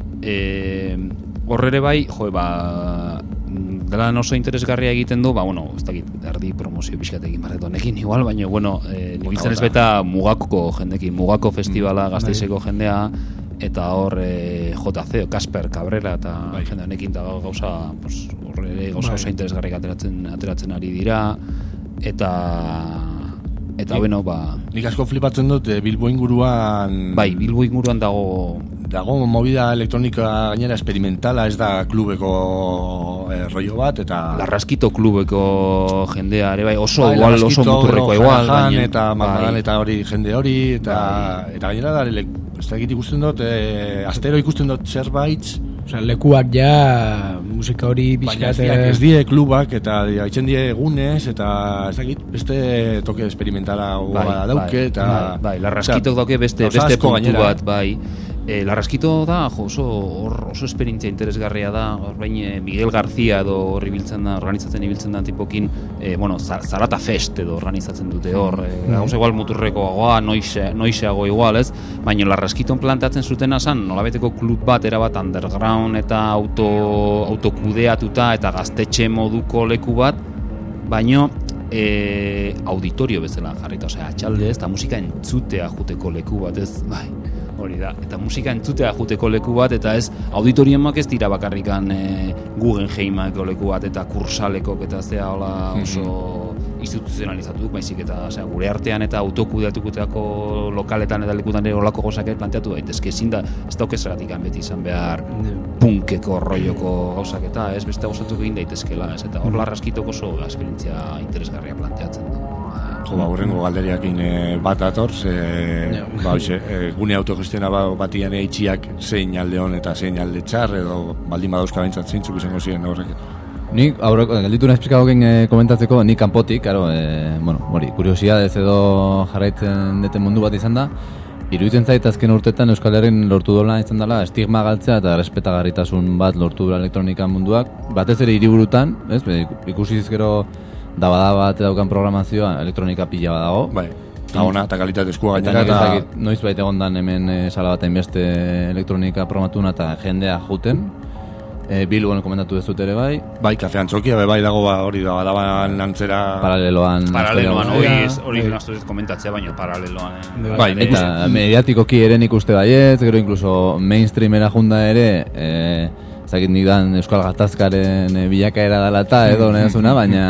eh, horrere bai, jo, ba, dela oso interesgarria egiten du, ba, bueno, ez dakit, erdi promozio pixkat egin barretu honekin igual, baina, bueno, eh, nibiltzen ez beta mugako jendekin, mugako festivala, mm. Gasteizeko jendea, eta hor eh, J C, Kasper Cabrera, eta bai. Jende honekin da gauza, pues, horre gauza oso interesgarrik ateratzen, ateratzen ari dira, eta... Eta, bueno, ba... Nik asko flipatzen dut, e, Bilbo inguruan... Bai, Bilbo inguruan dago... Dago movida elektronika gainera experimentala, ez da klubeko e, rollo bat, eta... Larraskito klubeko jendea, ere bai, oso bai, igual, oso muturreko igual. Baina, eta Marmadan eta hori jende hori, eta, bai. Eta gainera da, le, ez da ikusten dut, e, astero ikusten dut zerbait... Osea, lekuak ja musika hori pixkat... Baina ez die klubak, eta haitzen die egunez, eta ez dakit, beste toke experimentala bai, dauke, eta... Bai, bai, Larraskitok dauke beste, beste puntu gainera. Bat, bai. E, Larraskito da, jo, oso, or, oso esperientzia interesgarria da, hor bain Miguel García edo horri biltzen da, organizatzen ibiltzen da tipokin, e, bueno, Zarata Fest edo organizatzen dute hor, e, gauza igual muturreko goa, noize, noizeago igual, ez? Baina Larraskiton planteatzen zutena zan, nolabeteko klub bat erabat underground eta auto, autokudeatuta eta gaztetxe moduko leku bat, baino e, auditorio bezala jarrita, osea, atxalde ez, eta musika entzutea juteko leku bat, ez, bai. Hori da, eta musika entzutea juteko leku bat, eta ez auditoriomak ez dira bakarrikan e, Guggenheimako leku bat, eta kursalekok, eta zea hola oso instituzionalizatuk, baizik, eta zera, gure artean eta autokudeatuko lokaletan eta lekutan ere olako gozak planteatu daitezke, ezin da, ez dauke zeratik beti izan behar punkeko rolloko gauzak eta ez beste gauzatu egin daitezkela, ez, eta hor Larraskitok oso esperientzia interesgarria planteatzen du. Jo, ba, horrengo galderiakin e, bat ator, ze, ja. Ba, oize, e, gune autogestiona ba, batian eitxiak zein alde hon eta zein alde txar, edo baldin badauzka bintzat zeintzuk izango ziren horrek. Nik, aurreko, gelditu nahi esplikatu gen e, komentatzeko, nik kanpotik, karo, e, bueno, hori, kuriosidadez edo jarraitzen deten mundu bat izan da, iruditzen zait azken urtetan Euskal Herrin lortu dola izan dela estigma galtzea eta respetagarritasun bat lortu dela elektronika munduak, batez ere hiriburutan, ez, ikusi gero daba bat daukan programazioa elektronika pila bat dago. Bai, eta ona, eta kalitatezkoa gainera. Eta eta noiz baita egondan hemen e, sala baten beste elektronika programatuna eta jendea juten. E, Bilbon komentatu ez dut ere bai. Bai, Kafe Antzokia, bai dago ba, hori da, badaban lantzera... Paraleloan... Paraleloan, hori hori naztu ez komentatzea, baina paraleloan... Eh. Bai, eta mediatikoki ere nik uste baiet, gero inkluso mainstreamera junda ere... E, zakit nik dan Euskal Gatazkaren e, bilakaera dela eta edo nahazuna, baina...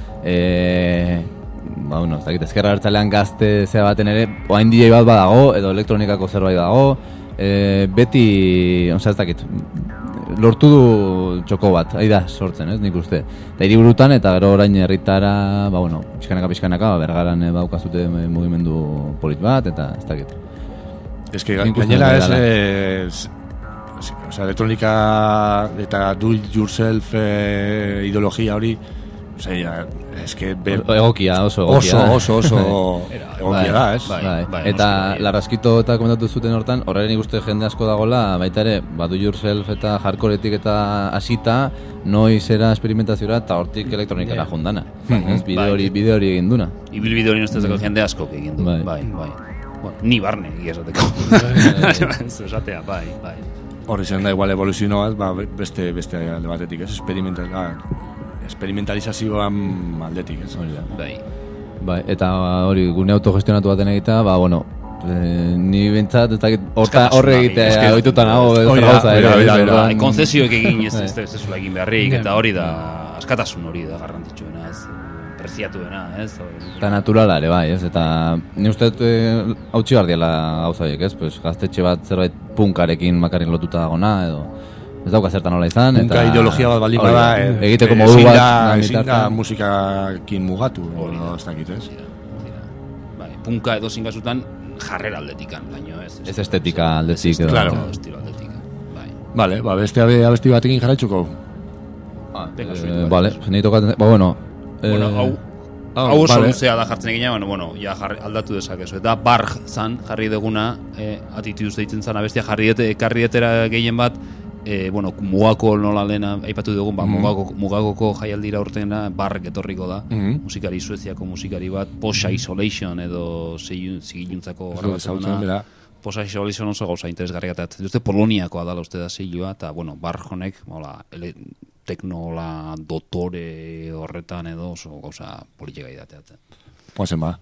E, ba, bueno, ez dakit, ezkerra hartzalean gazte zea baten ere, oain D J bat badago, edo elektronikako zerbait dago, e, beti, onza ez dakit, lortu du txoko bat, ari da sortzen, ez, nik uste. Eta hiriburutan eta gero orain herritara, ba, bueno, pixkanaka, pixkanaka, bergaran e, baukazute mugimendu polit bat, eta ez dakit. Ez que gainera ez, ez, oza, elektronika eta do it yourself e, ideologia hori, Osea, es que ber... egokia, oso egokia. Oso, oso, oso egokia da, ez? Bai, bai, bai. Eta Larraskito eta komentatu zuten hortan, horren ikuste jende asko dagola, baita ere, badu yourself eta hardcoreetik eta hasita, noiz era experimentaziora eta hortik elektronikara jundana. Ez, bide hori, bide hori egin duna. Ibil bide hori nostezeko jende asko egin du, bai, bai. Bueno, ni barne, egiazateko. Zuzatea, bai, bai. Horri zen da, igual evoluzioa bat, beste, beste alde batetik, ez? Experimentala... experimentalizazioan aldetik, ez? Bai. Bai, eta hori gune autogestionatu baten egitea, ba, bueno, e, ni bentsat, ez dakit, horre egitea, oitutan hau, ez gauza, era. Konzesioek egin ez ez zezula egin beharrik, eta hori da, askatasun hori da garrantzitsuena, ez? preziatuena, ez? Eta naturala ere bai, ez? Eta ni uste dut e, hautsi behar diela gauza horiek, ez? Pues, gaztetxe bat zerbait punkarekin makarrik lotuta dagona, edo ez dauka zertan nola izan. Punka eta ideologia bat baldin bada, e, egiteko modu bat. Ezin da musikakin mugatu, edo ez dakit, ez? Bai, punka edo zingasutan jarrera aldetikan, baino ez. Ez estetika aldetik edo. Claro. Estilo aldetika, bai. Vale, ba, beste abesti batekin jarraitzuko. Ah, Venga, eh, vale, jendei tokatzen, ba, bueno. Bueno, eh, hau, ah, hau oso vale. luzea da jartzen egina, bueno, bueno, ja jarri, aldatu dezakezu. Eta barg zan, jarri deguna, eh, atituduz deitzen zan, abestia jarri dete, ekarri detera gehien bat, eh, bueno, mugako nola lehena, aipatu dugun, ba, Mhm. mugako, mugakoko jaialdira urtena, barg etorriko da, Mhm. musikari, Sueziako musikari bat, Posa Isolation edo zigiluntzako Ez dut ezagutzen, bera. Posa Isolation oso gauza interesgarriak eta uste Poloniakoa dala uste da zeilua, eta, bueno, barg honek, hola, ele, teknola dotore horretan edo oso gauza politika idateatzen. Guazen ba.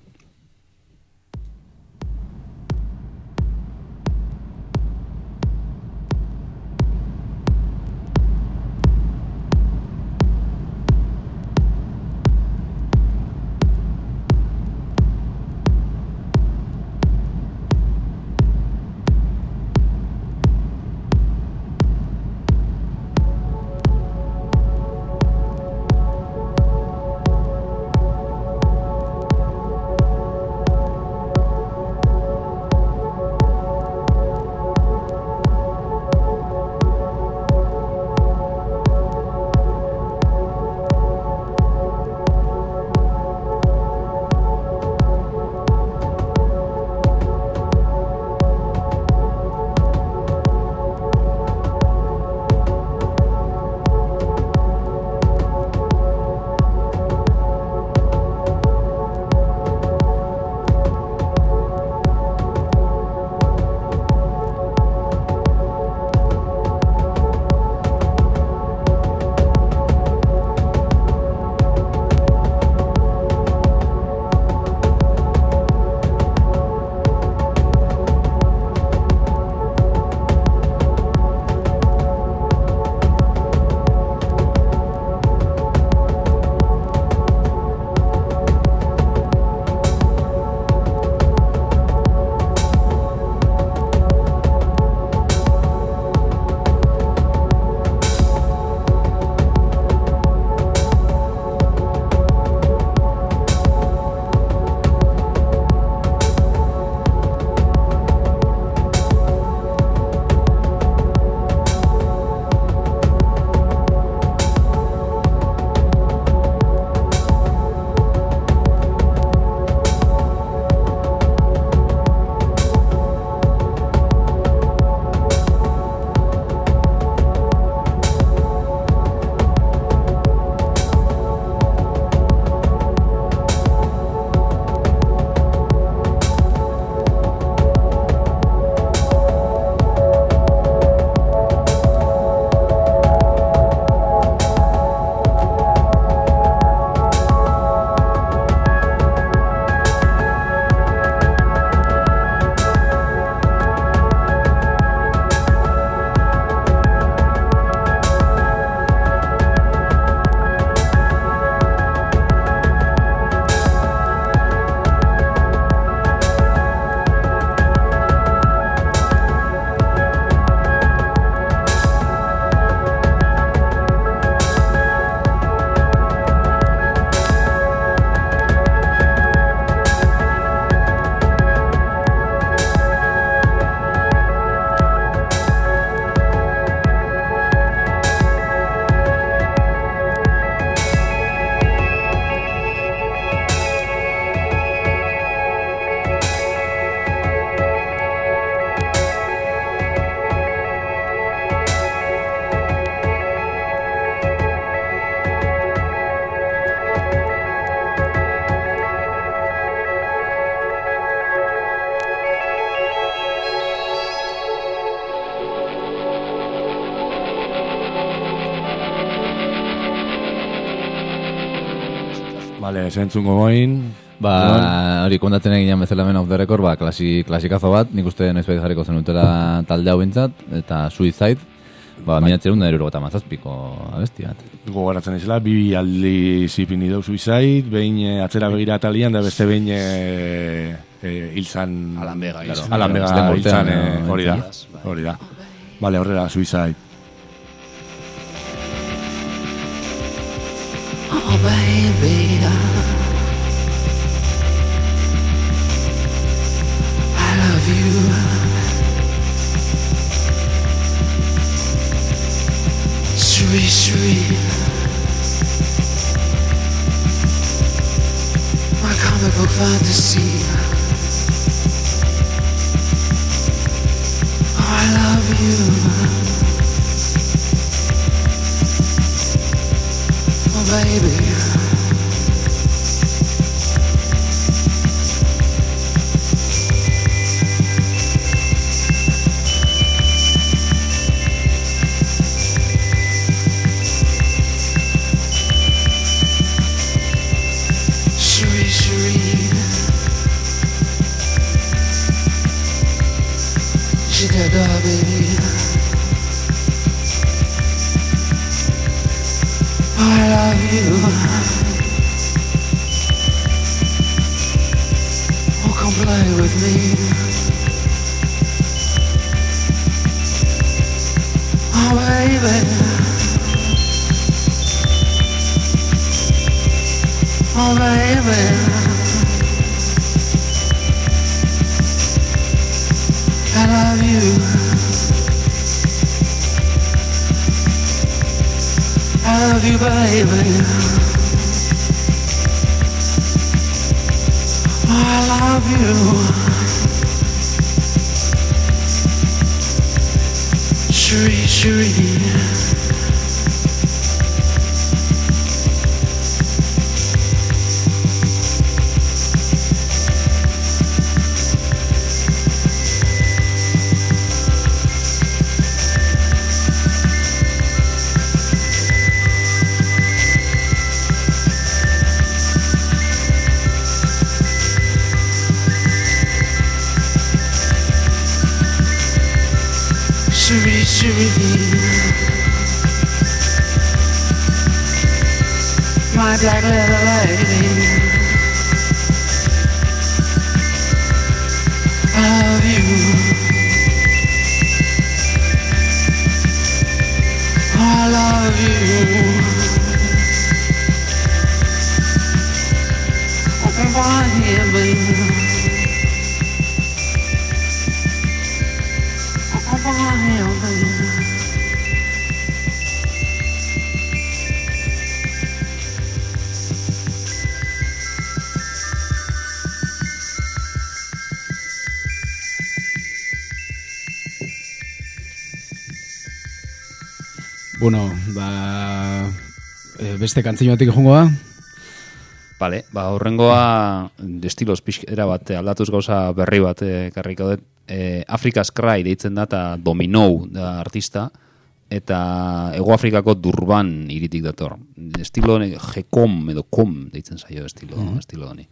Vale, zentzungo goin. Ba, hori kontatzen eginean bezala Men of the Record, ba, klasi, klasikazo bat, nik uste noiz bait jarriko zenutela talde hau bintzat, eta Suicide, ba, miratzen da eruro eta mazazpiko abesti bat. Gogoratzen ezela, bi aldi zipini dau Suicide, behin eh, atzera begira atalian, da beste behin eh, eh, hilzan... Alan Vega hilzan. Alan Vega Claro, hilzan, urtean, eh, no, hori da, bai. hori da. Vale, horrela, Suicide. Oh baby, I love you. Sweet, sweet. My comic book fantasy. Oh, I love you. Oh baby. Sweet, sweet. Je t'adore, baby. Oh, I love you. Oh, come play with me. Oh, baby. Oh, baby. I love you. I love you, baby. Oh, I love you. Cherie, cherie. Cherie, cherie. My black leather lady. I love you. Oh, I love you. Oh, come on here, baby. Bueno, ba, e, beste kantzino batik jongo da. Vale, ba, horrengoa estiloz pixkera bat, aldatuz gauza berri bat karriko dut. E, Africa's Cry deitzen da, eta Dominou da artista, eta Ego Afrikako Durban iritik dator. Estilo G-kom edo kom deitzen zaio estilo, mm-hmm. estilo honi.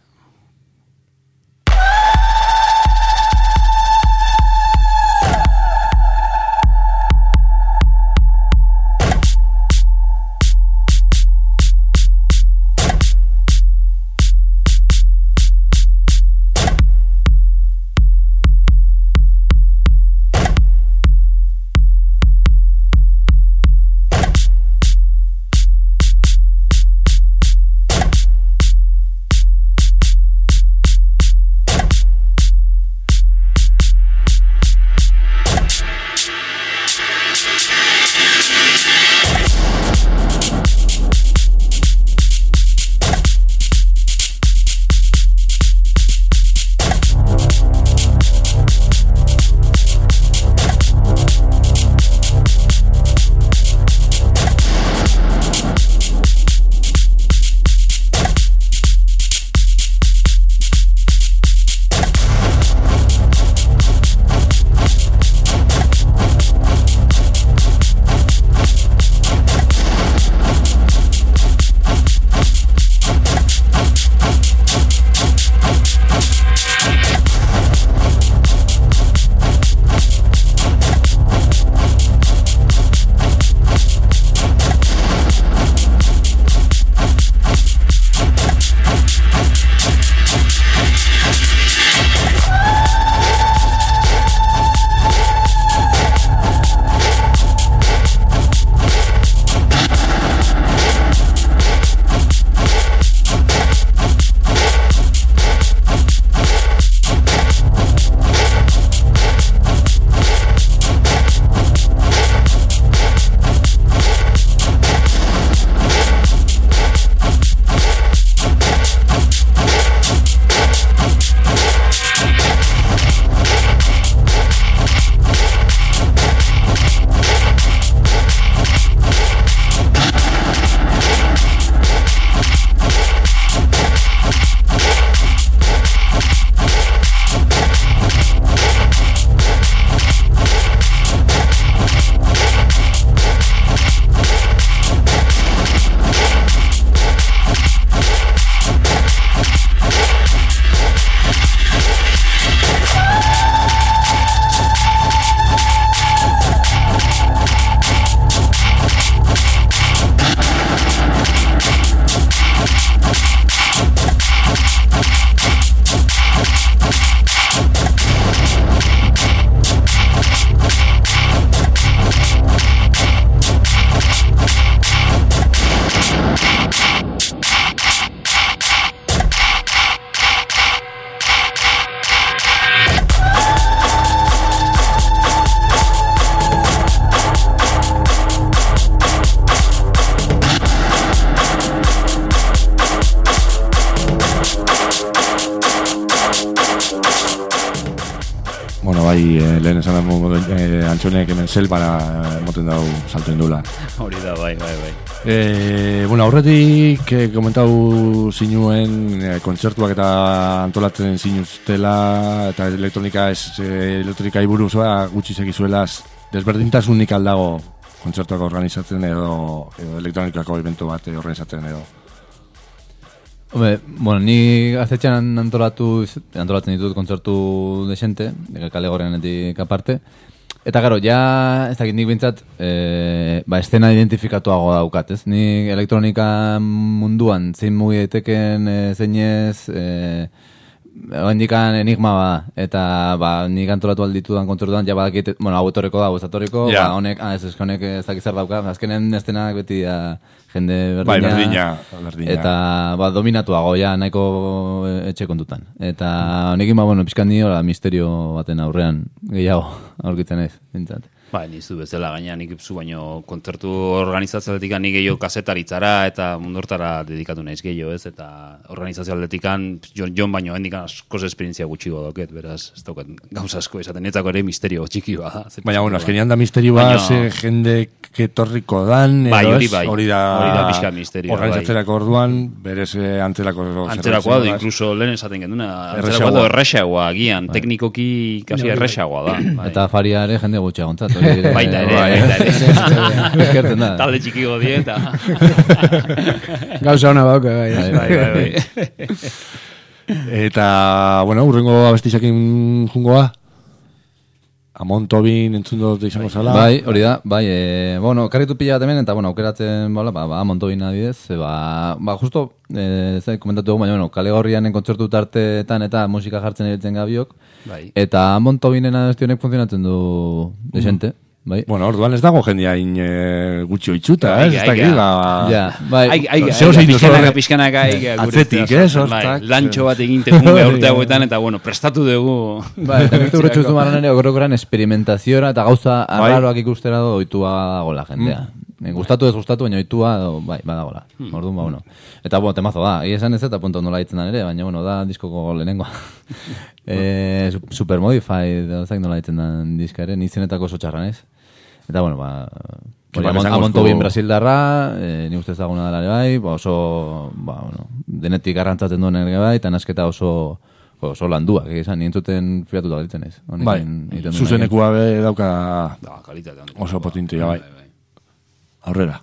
egongo eh, Antxonek hemen selbara moten dau salten dula. Hori da, bai, bai, bai. E, bueno, aurretik eh, komentau zinuen eh, kontzertuak eta antolatzen zinuztela eta elektronika ez, eh, elektronika iburu zoa gutxi segizuela desberdintasunik aldago kontzertuak organizatzen edo, edo elektronikako evento bat organizatzen edo. Hombre, bueno, ni gaztetxean antolatu, antolatzen ditut kontzertu desente, kale gorrenetik aparte. Eta gero, ja, ez dakit nik bintzat, e, ba, estena identifikatuago daukat, ez? Ni elektronika munduan zein mugi daiteken e, zeinez, e, Oendikan enigma ba, eta ba, nik antolatu alditudan kontzertuan, ja badakit, bueno, hau etorriko da, hau ez etorriko, yeah. ba, honek, ah, ez ez honek ez dakit zer dauka, azkenen estenak beti da, jende berdina, bai, berdina, berdina. Eta ba, dominatuago, ja, nahiko etxe kontutan. Eta honekin, ba, bueno, pixkan niola misterio baten aurrean gehiago aurkitzen ez, bintzat. Ba, nizu bezala gaina nik zu baino kontzertu organizazioaletik nik gehiago kasetaritzara eta mundortara dedikatu naiz gehiago ez, eta organizazioaletik jon, jon baino hendik askoz esperientzia gutxigo dauket, beraz, ez daukat gauza asko esaten, netzako ere misterio txiki ba. Baina, bueno, azkenean da misterio ba, ze jende ketorriko dan, bai, edo hori ez, bai, hori da, hori da pixka misterio. Organizatzerako orduan, berez antzelako antzerakoa da, inkluso lehen esaten genduna, antzerakoa da erresagoa, agian, teknikoki kasi erresagoa da. Eta faria ere jende gutxiagontzat. Baita ere, baita ere. Eskertzen da. Talde txikiko dieta. Gauza hona bauke, bai. Bai, bai, bai. Eta, bueno, urrengo abestizakin jungoa. Amon Tobin entzun dut izango zala. Bai, hori da, bai, e, bueno, karritu pila bat hemen, eta, bueno, aukeratzen, bola, ba, ba, Amon Tobin adidez, e, ba, ba, justo, e, zai, komentatu dugu, baina, bueno, kale gorrianen kontzertu tartetan eta musika jartzen eritzen gabiok, bai. Eta Amon Tobinen adestionek funtzionatzen du desente. Mm. Bai. Bueno, orduan ez dago jendeain e, gutxi oitzuta, ez? Ez dakit, ba... Ja, bai. Pixkanaka, pixkanaka, atzetik, ez? Hortak. Lantxo bat egin tegun urte hauetan, eta, bueno, prestatu dugu... Bai, eta beste urretxu zumaran ere, okorokoran experimentaziora eta gauza arraroak ikustera do oitua dagoela jendea. Mm. Gustatu ez gustatu, baina oitua, do, bai, badagoela. Mm. Orduan, ba, bueno. Eta, bueno, temazo da, egi esan ez eta punto nola ditzen da ere, baina, bueno, da diskoko lehenengoa. e, super modified, zak nola ditzen da diska ere, nizenetako oso txarran ez. Eta, bueno, ba... Amon Tobin Brasildarra, e, ni ustez daguna dela ere bai, ba oso, ba, bueno, denetik garrantzatzen duen ere bai, eta nasketa oso, oso landuak, egizan, nientzuten fiatuta galitzen ez. Bai, zuzenekua be dauka da, oso potentia, bai. Aurrera.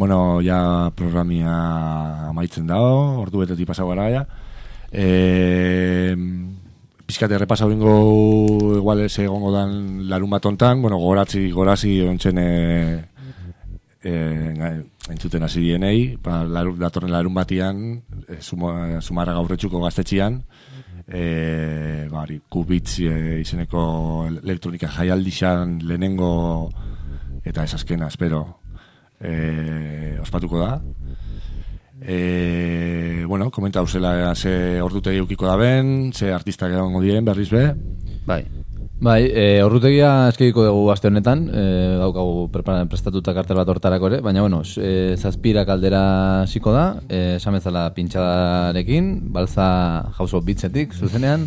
Bueno, ja programia amaitzen dago, ordu betetik pasau gara, ja. E, pizkate repasau ingo, igual ez egongo dan larun bat ontan, bueno, gogoratzi, gorazi ontzen e, e, entzuten hasi dienei, ba, larun, datorren larun batian, e, suma, sumarra gaurretxuko gaztetxian, e, bari, Kubitz e, izeneko elektronika jaialdixan lehenengo, eta ez azkena, espero, e, ospatuko da. E, bueno, komenta hauzela ze ordutegi eukiko da ben, ze artistak egongo dien, berriz be. Bai. Bai, e, ordutegia eskegiko dugu aste honetan, e, daukagu prestatuta kartel bat hortarako ere, baina bueno, e, zazpira kaldera ziko da, e, esamezala pintxadarekin, balza House of Beatsetik, zuzenean,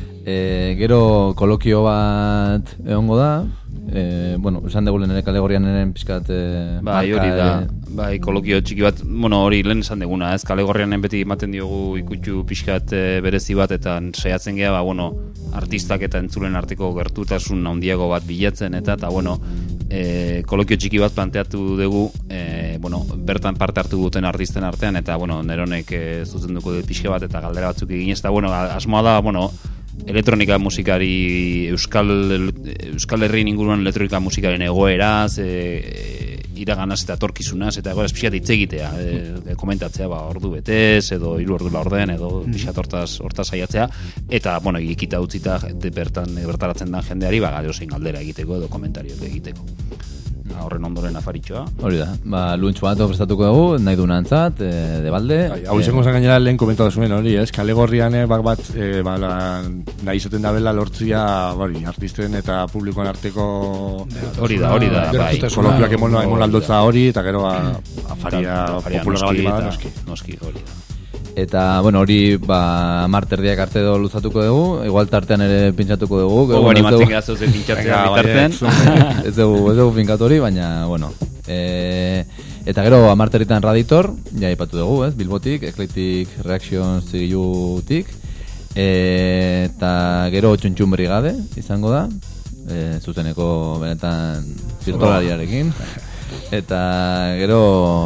e, gero kolokio bat egongo da, e, bueno, esan dugu lehen ere kalegorian eren pizkat e, bai, marka, hori da, e, bai, kolokio txiki bat, bueno, hori lehen esan deguna, ez, kalegorrianen beti ematen diogu ikutxu pixkat e, berezi bat, eta saiatzen geha, ba, bueno, artistak eta entzulen arteko gertutasun handiago bat bilatzen, eta, eta, bueno, e, kolokio txiki bat planteatu dugu, e, bueno, bertan parte hartu duten artisten artean, eta, bueno, neronek e, zuzenduko dut pixke bat, eta galdera batzuk egin, eta, bueno, asmoa da, bueno, elektronika musikari Euskal Euskal Herrien inguruan elektronika musikaren egoeraz, e, iraganaz eta torkizunaz, eta egoeraz pixat hitz egitea, e, komentatzea, ba, ordu betez, edo hiru ordu laurden, edo pixat hortaz, hortaz saiatzea, eta, bueno, ikita utzita de bertan bertaratzen da jendeari, ba, gadozein galdera egiteko, edo komentarioak egiteko. Horren ondoren afaritxoa. Hori da, ba, luntxu bat prestatuko dugu, nahi du nantzat, e, de balde. Bai, hau izango zen gainera lehen komentatu zuen hori, ez? Kalegorrian bak bat, e, ba, la, nahi izaten da bela lortzia, hori, artisten eta publikoan arteko... Hori da, hori da, bai. Kolokioak emon, emon aldotza hori, eta gero a, afaria populara bali bada, noski. Noski, hori da. Eta, bueno, hori, ba, marterdiak arte edo luzatuko dugu, igual tartean ere pintsatuko dugu. Ogo, bueno, animatzen gara zeuzen pintxatzea bitarten. Ez dugu, ez dugu finkatu hori, baina, bueno. E, eta gero, amarterritan Raditor, ja ipatu dugu, ez, Bilbotik, Eclectic Reactions zigilutik. E, eta gero, Txuntxun Brigade, izango da, e, zuzeneko benetan virtualariarekin. Eta gero,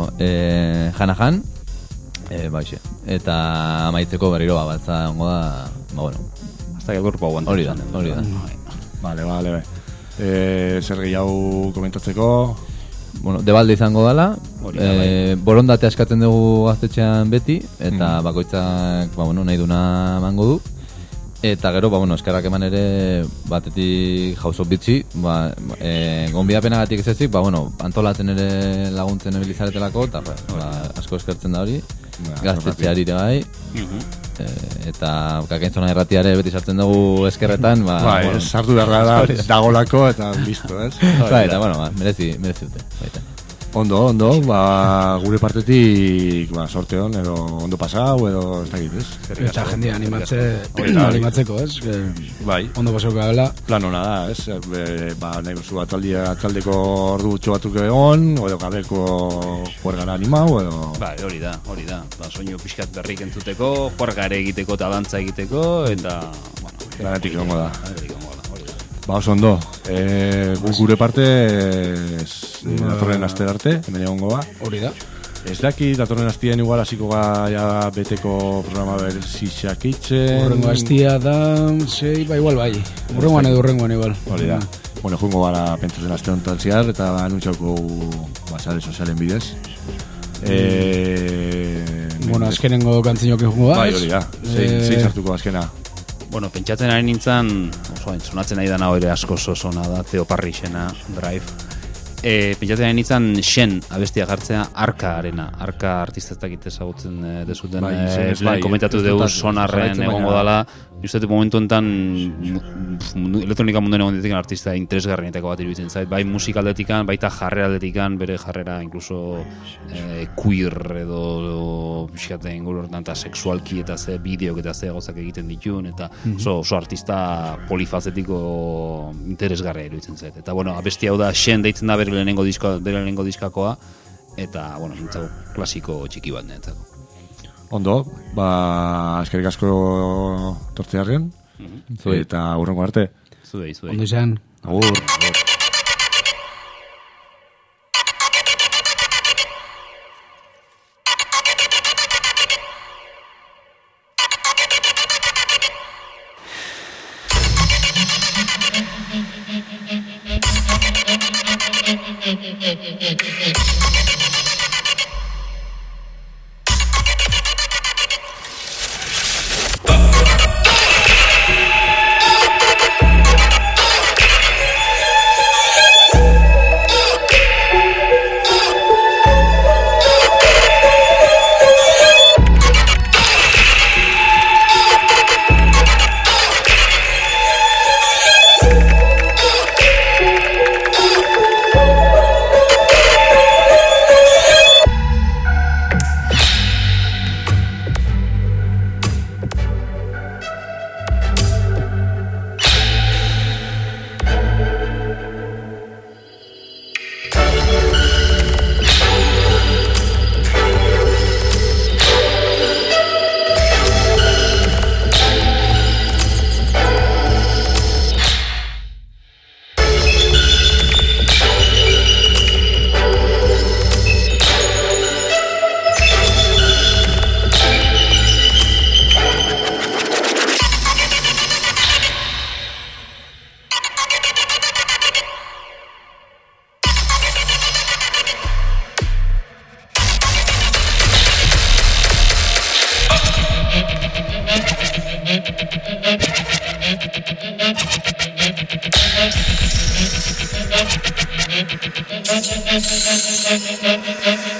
e, Hanahan, E, baixe. Eta amaitzeko berriro baltza ongo da, ba, bueno, hasta que el cuerpo aguanta. Hori da, hori da. Vale, vale, vale. Eh, zer gehiago komentatzeko? Bueno, debalde izango dela, da, e, borondatea eskatzen dugu gaztetxean beti, eta mm. bakoitzak, ba, bueno, nahi duna emango du. Eta gero, ba, bueno, eskerrak eman ere batetik House of Beatsi, ba, e, gonbidapenagatik ez ezik, ba, bueno, antolatzen ere laguntzen ebilizaretelako, eta ba, asko eskertzen da hori, gaztetxeari ere bai, e, eta kakentzona erratiare beti sartzen dugu eskerretan, ba, ba bueno, ez sartu behar da, dagolako eta listo, ez? Ba, eta, bueno, ba, merezi, merezi dute, baita. Ondo, ondo, ba, gure partetik, ba, sorte hon, edo ondo pasau, edo ez dakit, ez? Eta jende animatze, animatzeko, ez? Que bai. Ondo pasauko gabela. Plan hona da, ez? E, ba, nahi zu ataldia, ataldeko ordu gutxo batuk egon, edo gabeko juergara animau, edo... Bai, hori da, hori da. Ba, soinu pixkat berrik entzuteko, juergare egiteko eta dantza egiteko, eta, bueno... Lanetik egongo da. Lanetik egongo da. Ba, oso ondo, e, gu gure parte datorren aste arte, hemen egongo ba. Hori da. Ez daki, datorren astien igual hasiko ga ja beteko programa berzixak itzen. Horrengo astia da, sei, ba igual bai. Horrengoan edo horrengoan igual. Hori da. Bueno, jungo gara pentsatzen aste honetan ziar, eta anuntxauko basare sozialen bidez. E, bueno, azkenengo kantzinok jungo da. Bai, hori da, zein sartuko azkena. Bueno, pentsatzen ari nintzen, oso entzonatzen ari dana hori asko zozona da, Theo Parrixena, Drive. E, pentsatzen ari nintzen, Shen abestia jartzea, Arka arena, Arka artistetak ezagutzen e, dezuten, bai, e, bai, komentatu dugu Sonarren egongo dala, uste momentu enten elektronika munduan egon ditikan artista interesgarrienetako bat iruditzen zait, bai musikaldetikan, baita jarrera aldetikan, bere jarrera incluso e, queer edo pixkaten inguru hortan eta sexualki eta ze bideok eta ze gozak egiten ditun, eta mm-hmm. so, so artista polifazetiko interesgarria iruditzen zait. Eta bueno, abesti hau da Shen deitzen da bere lehenengo disko, bere lehenengo diskakoa, eta bueno, nintzako klasiko txiki bat nintzako. Ondo, ba, eskerrik asko tortzearen, mm-hmm. eta hurrengo arte. Zuei, zuei. Ondo izan. Agur. Agur. Thank you.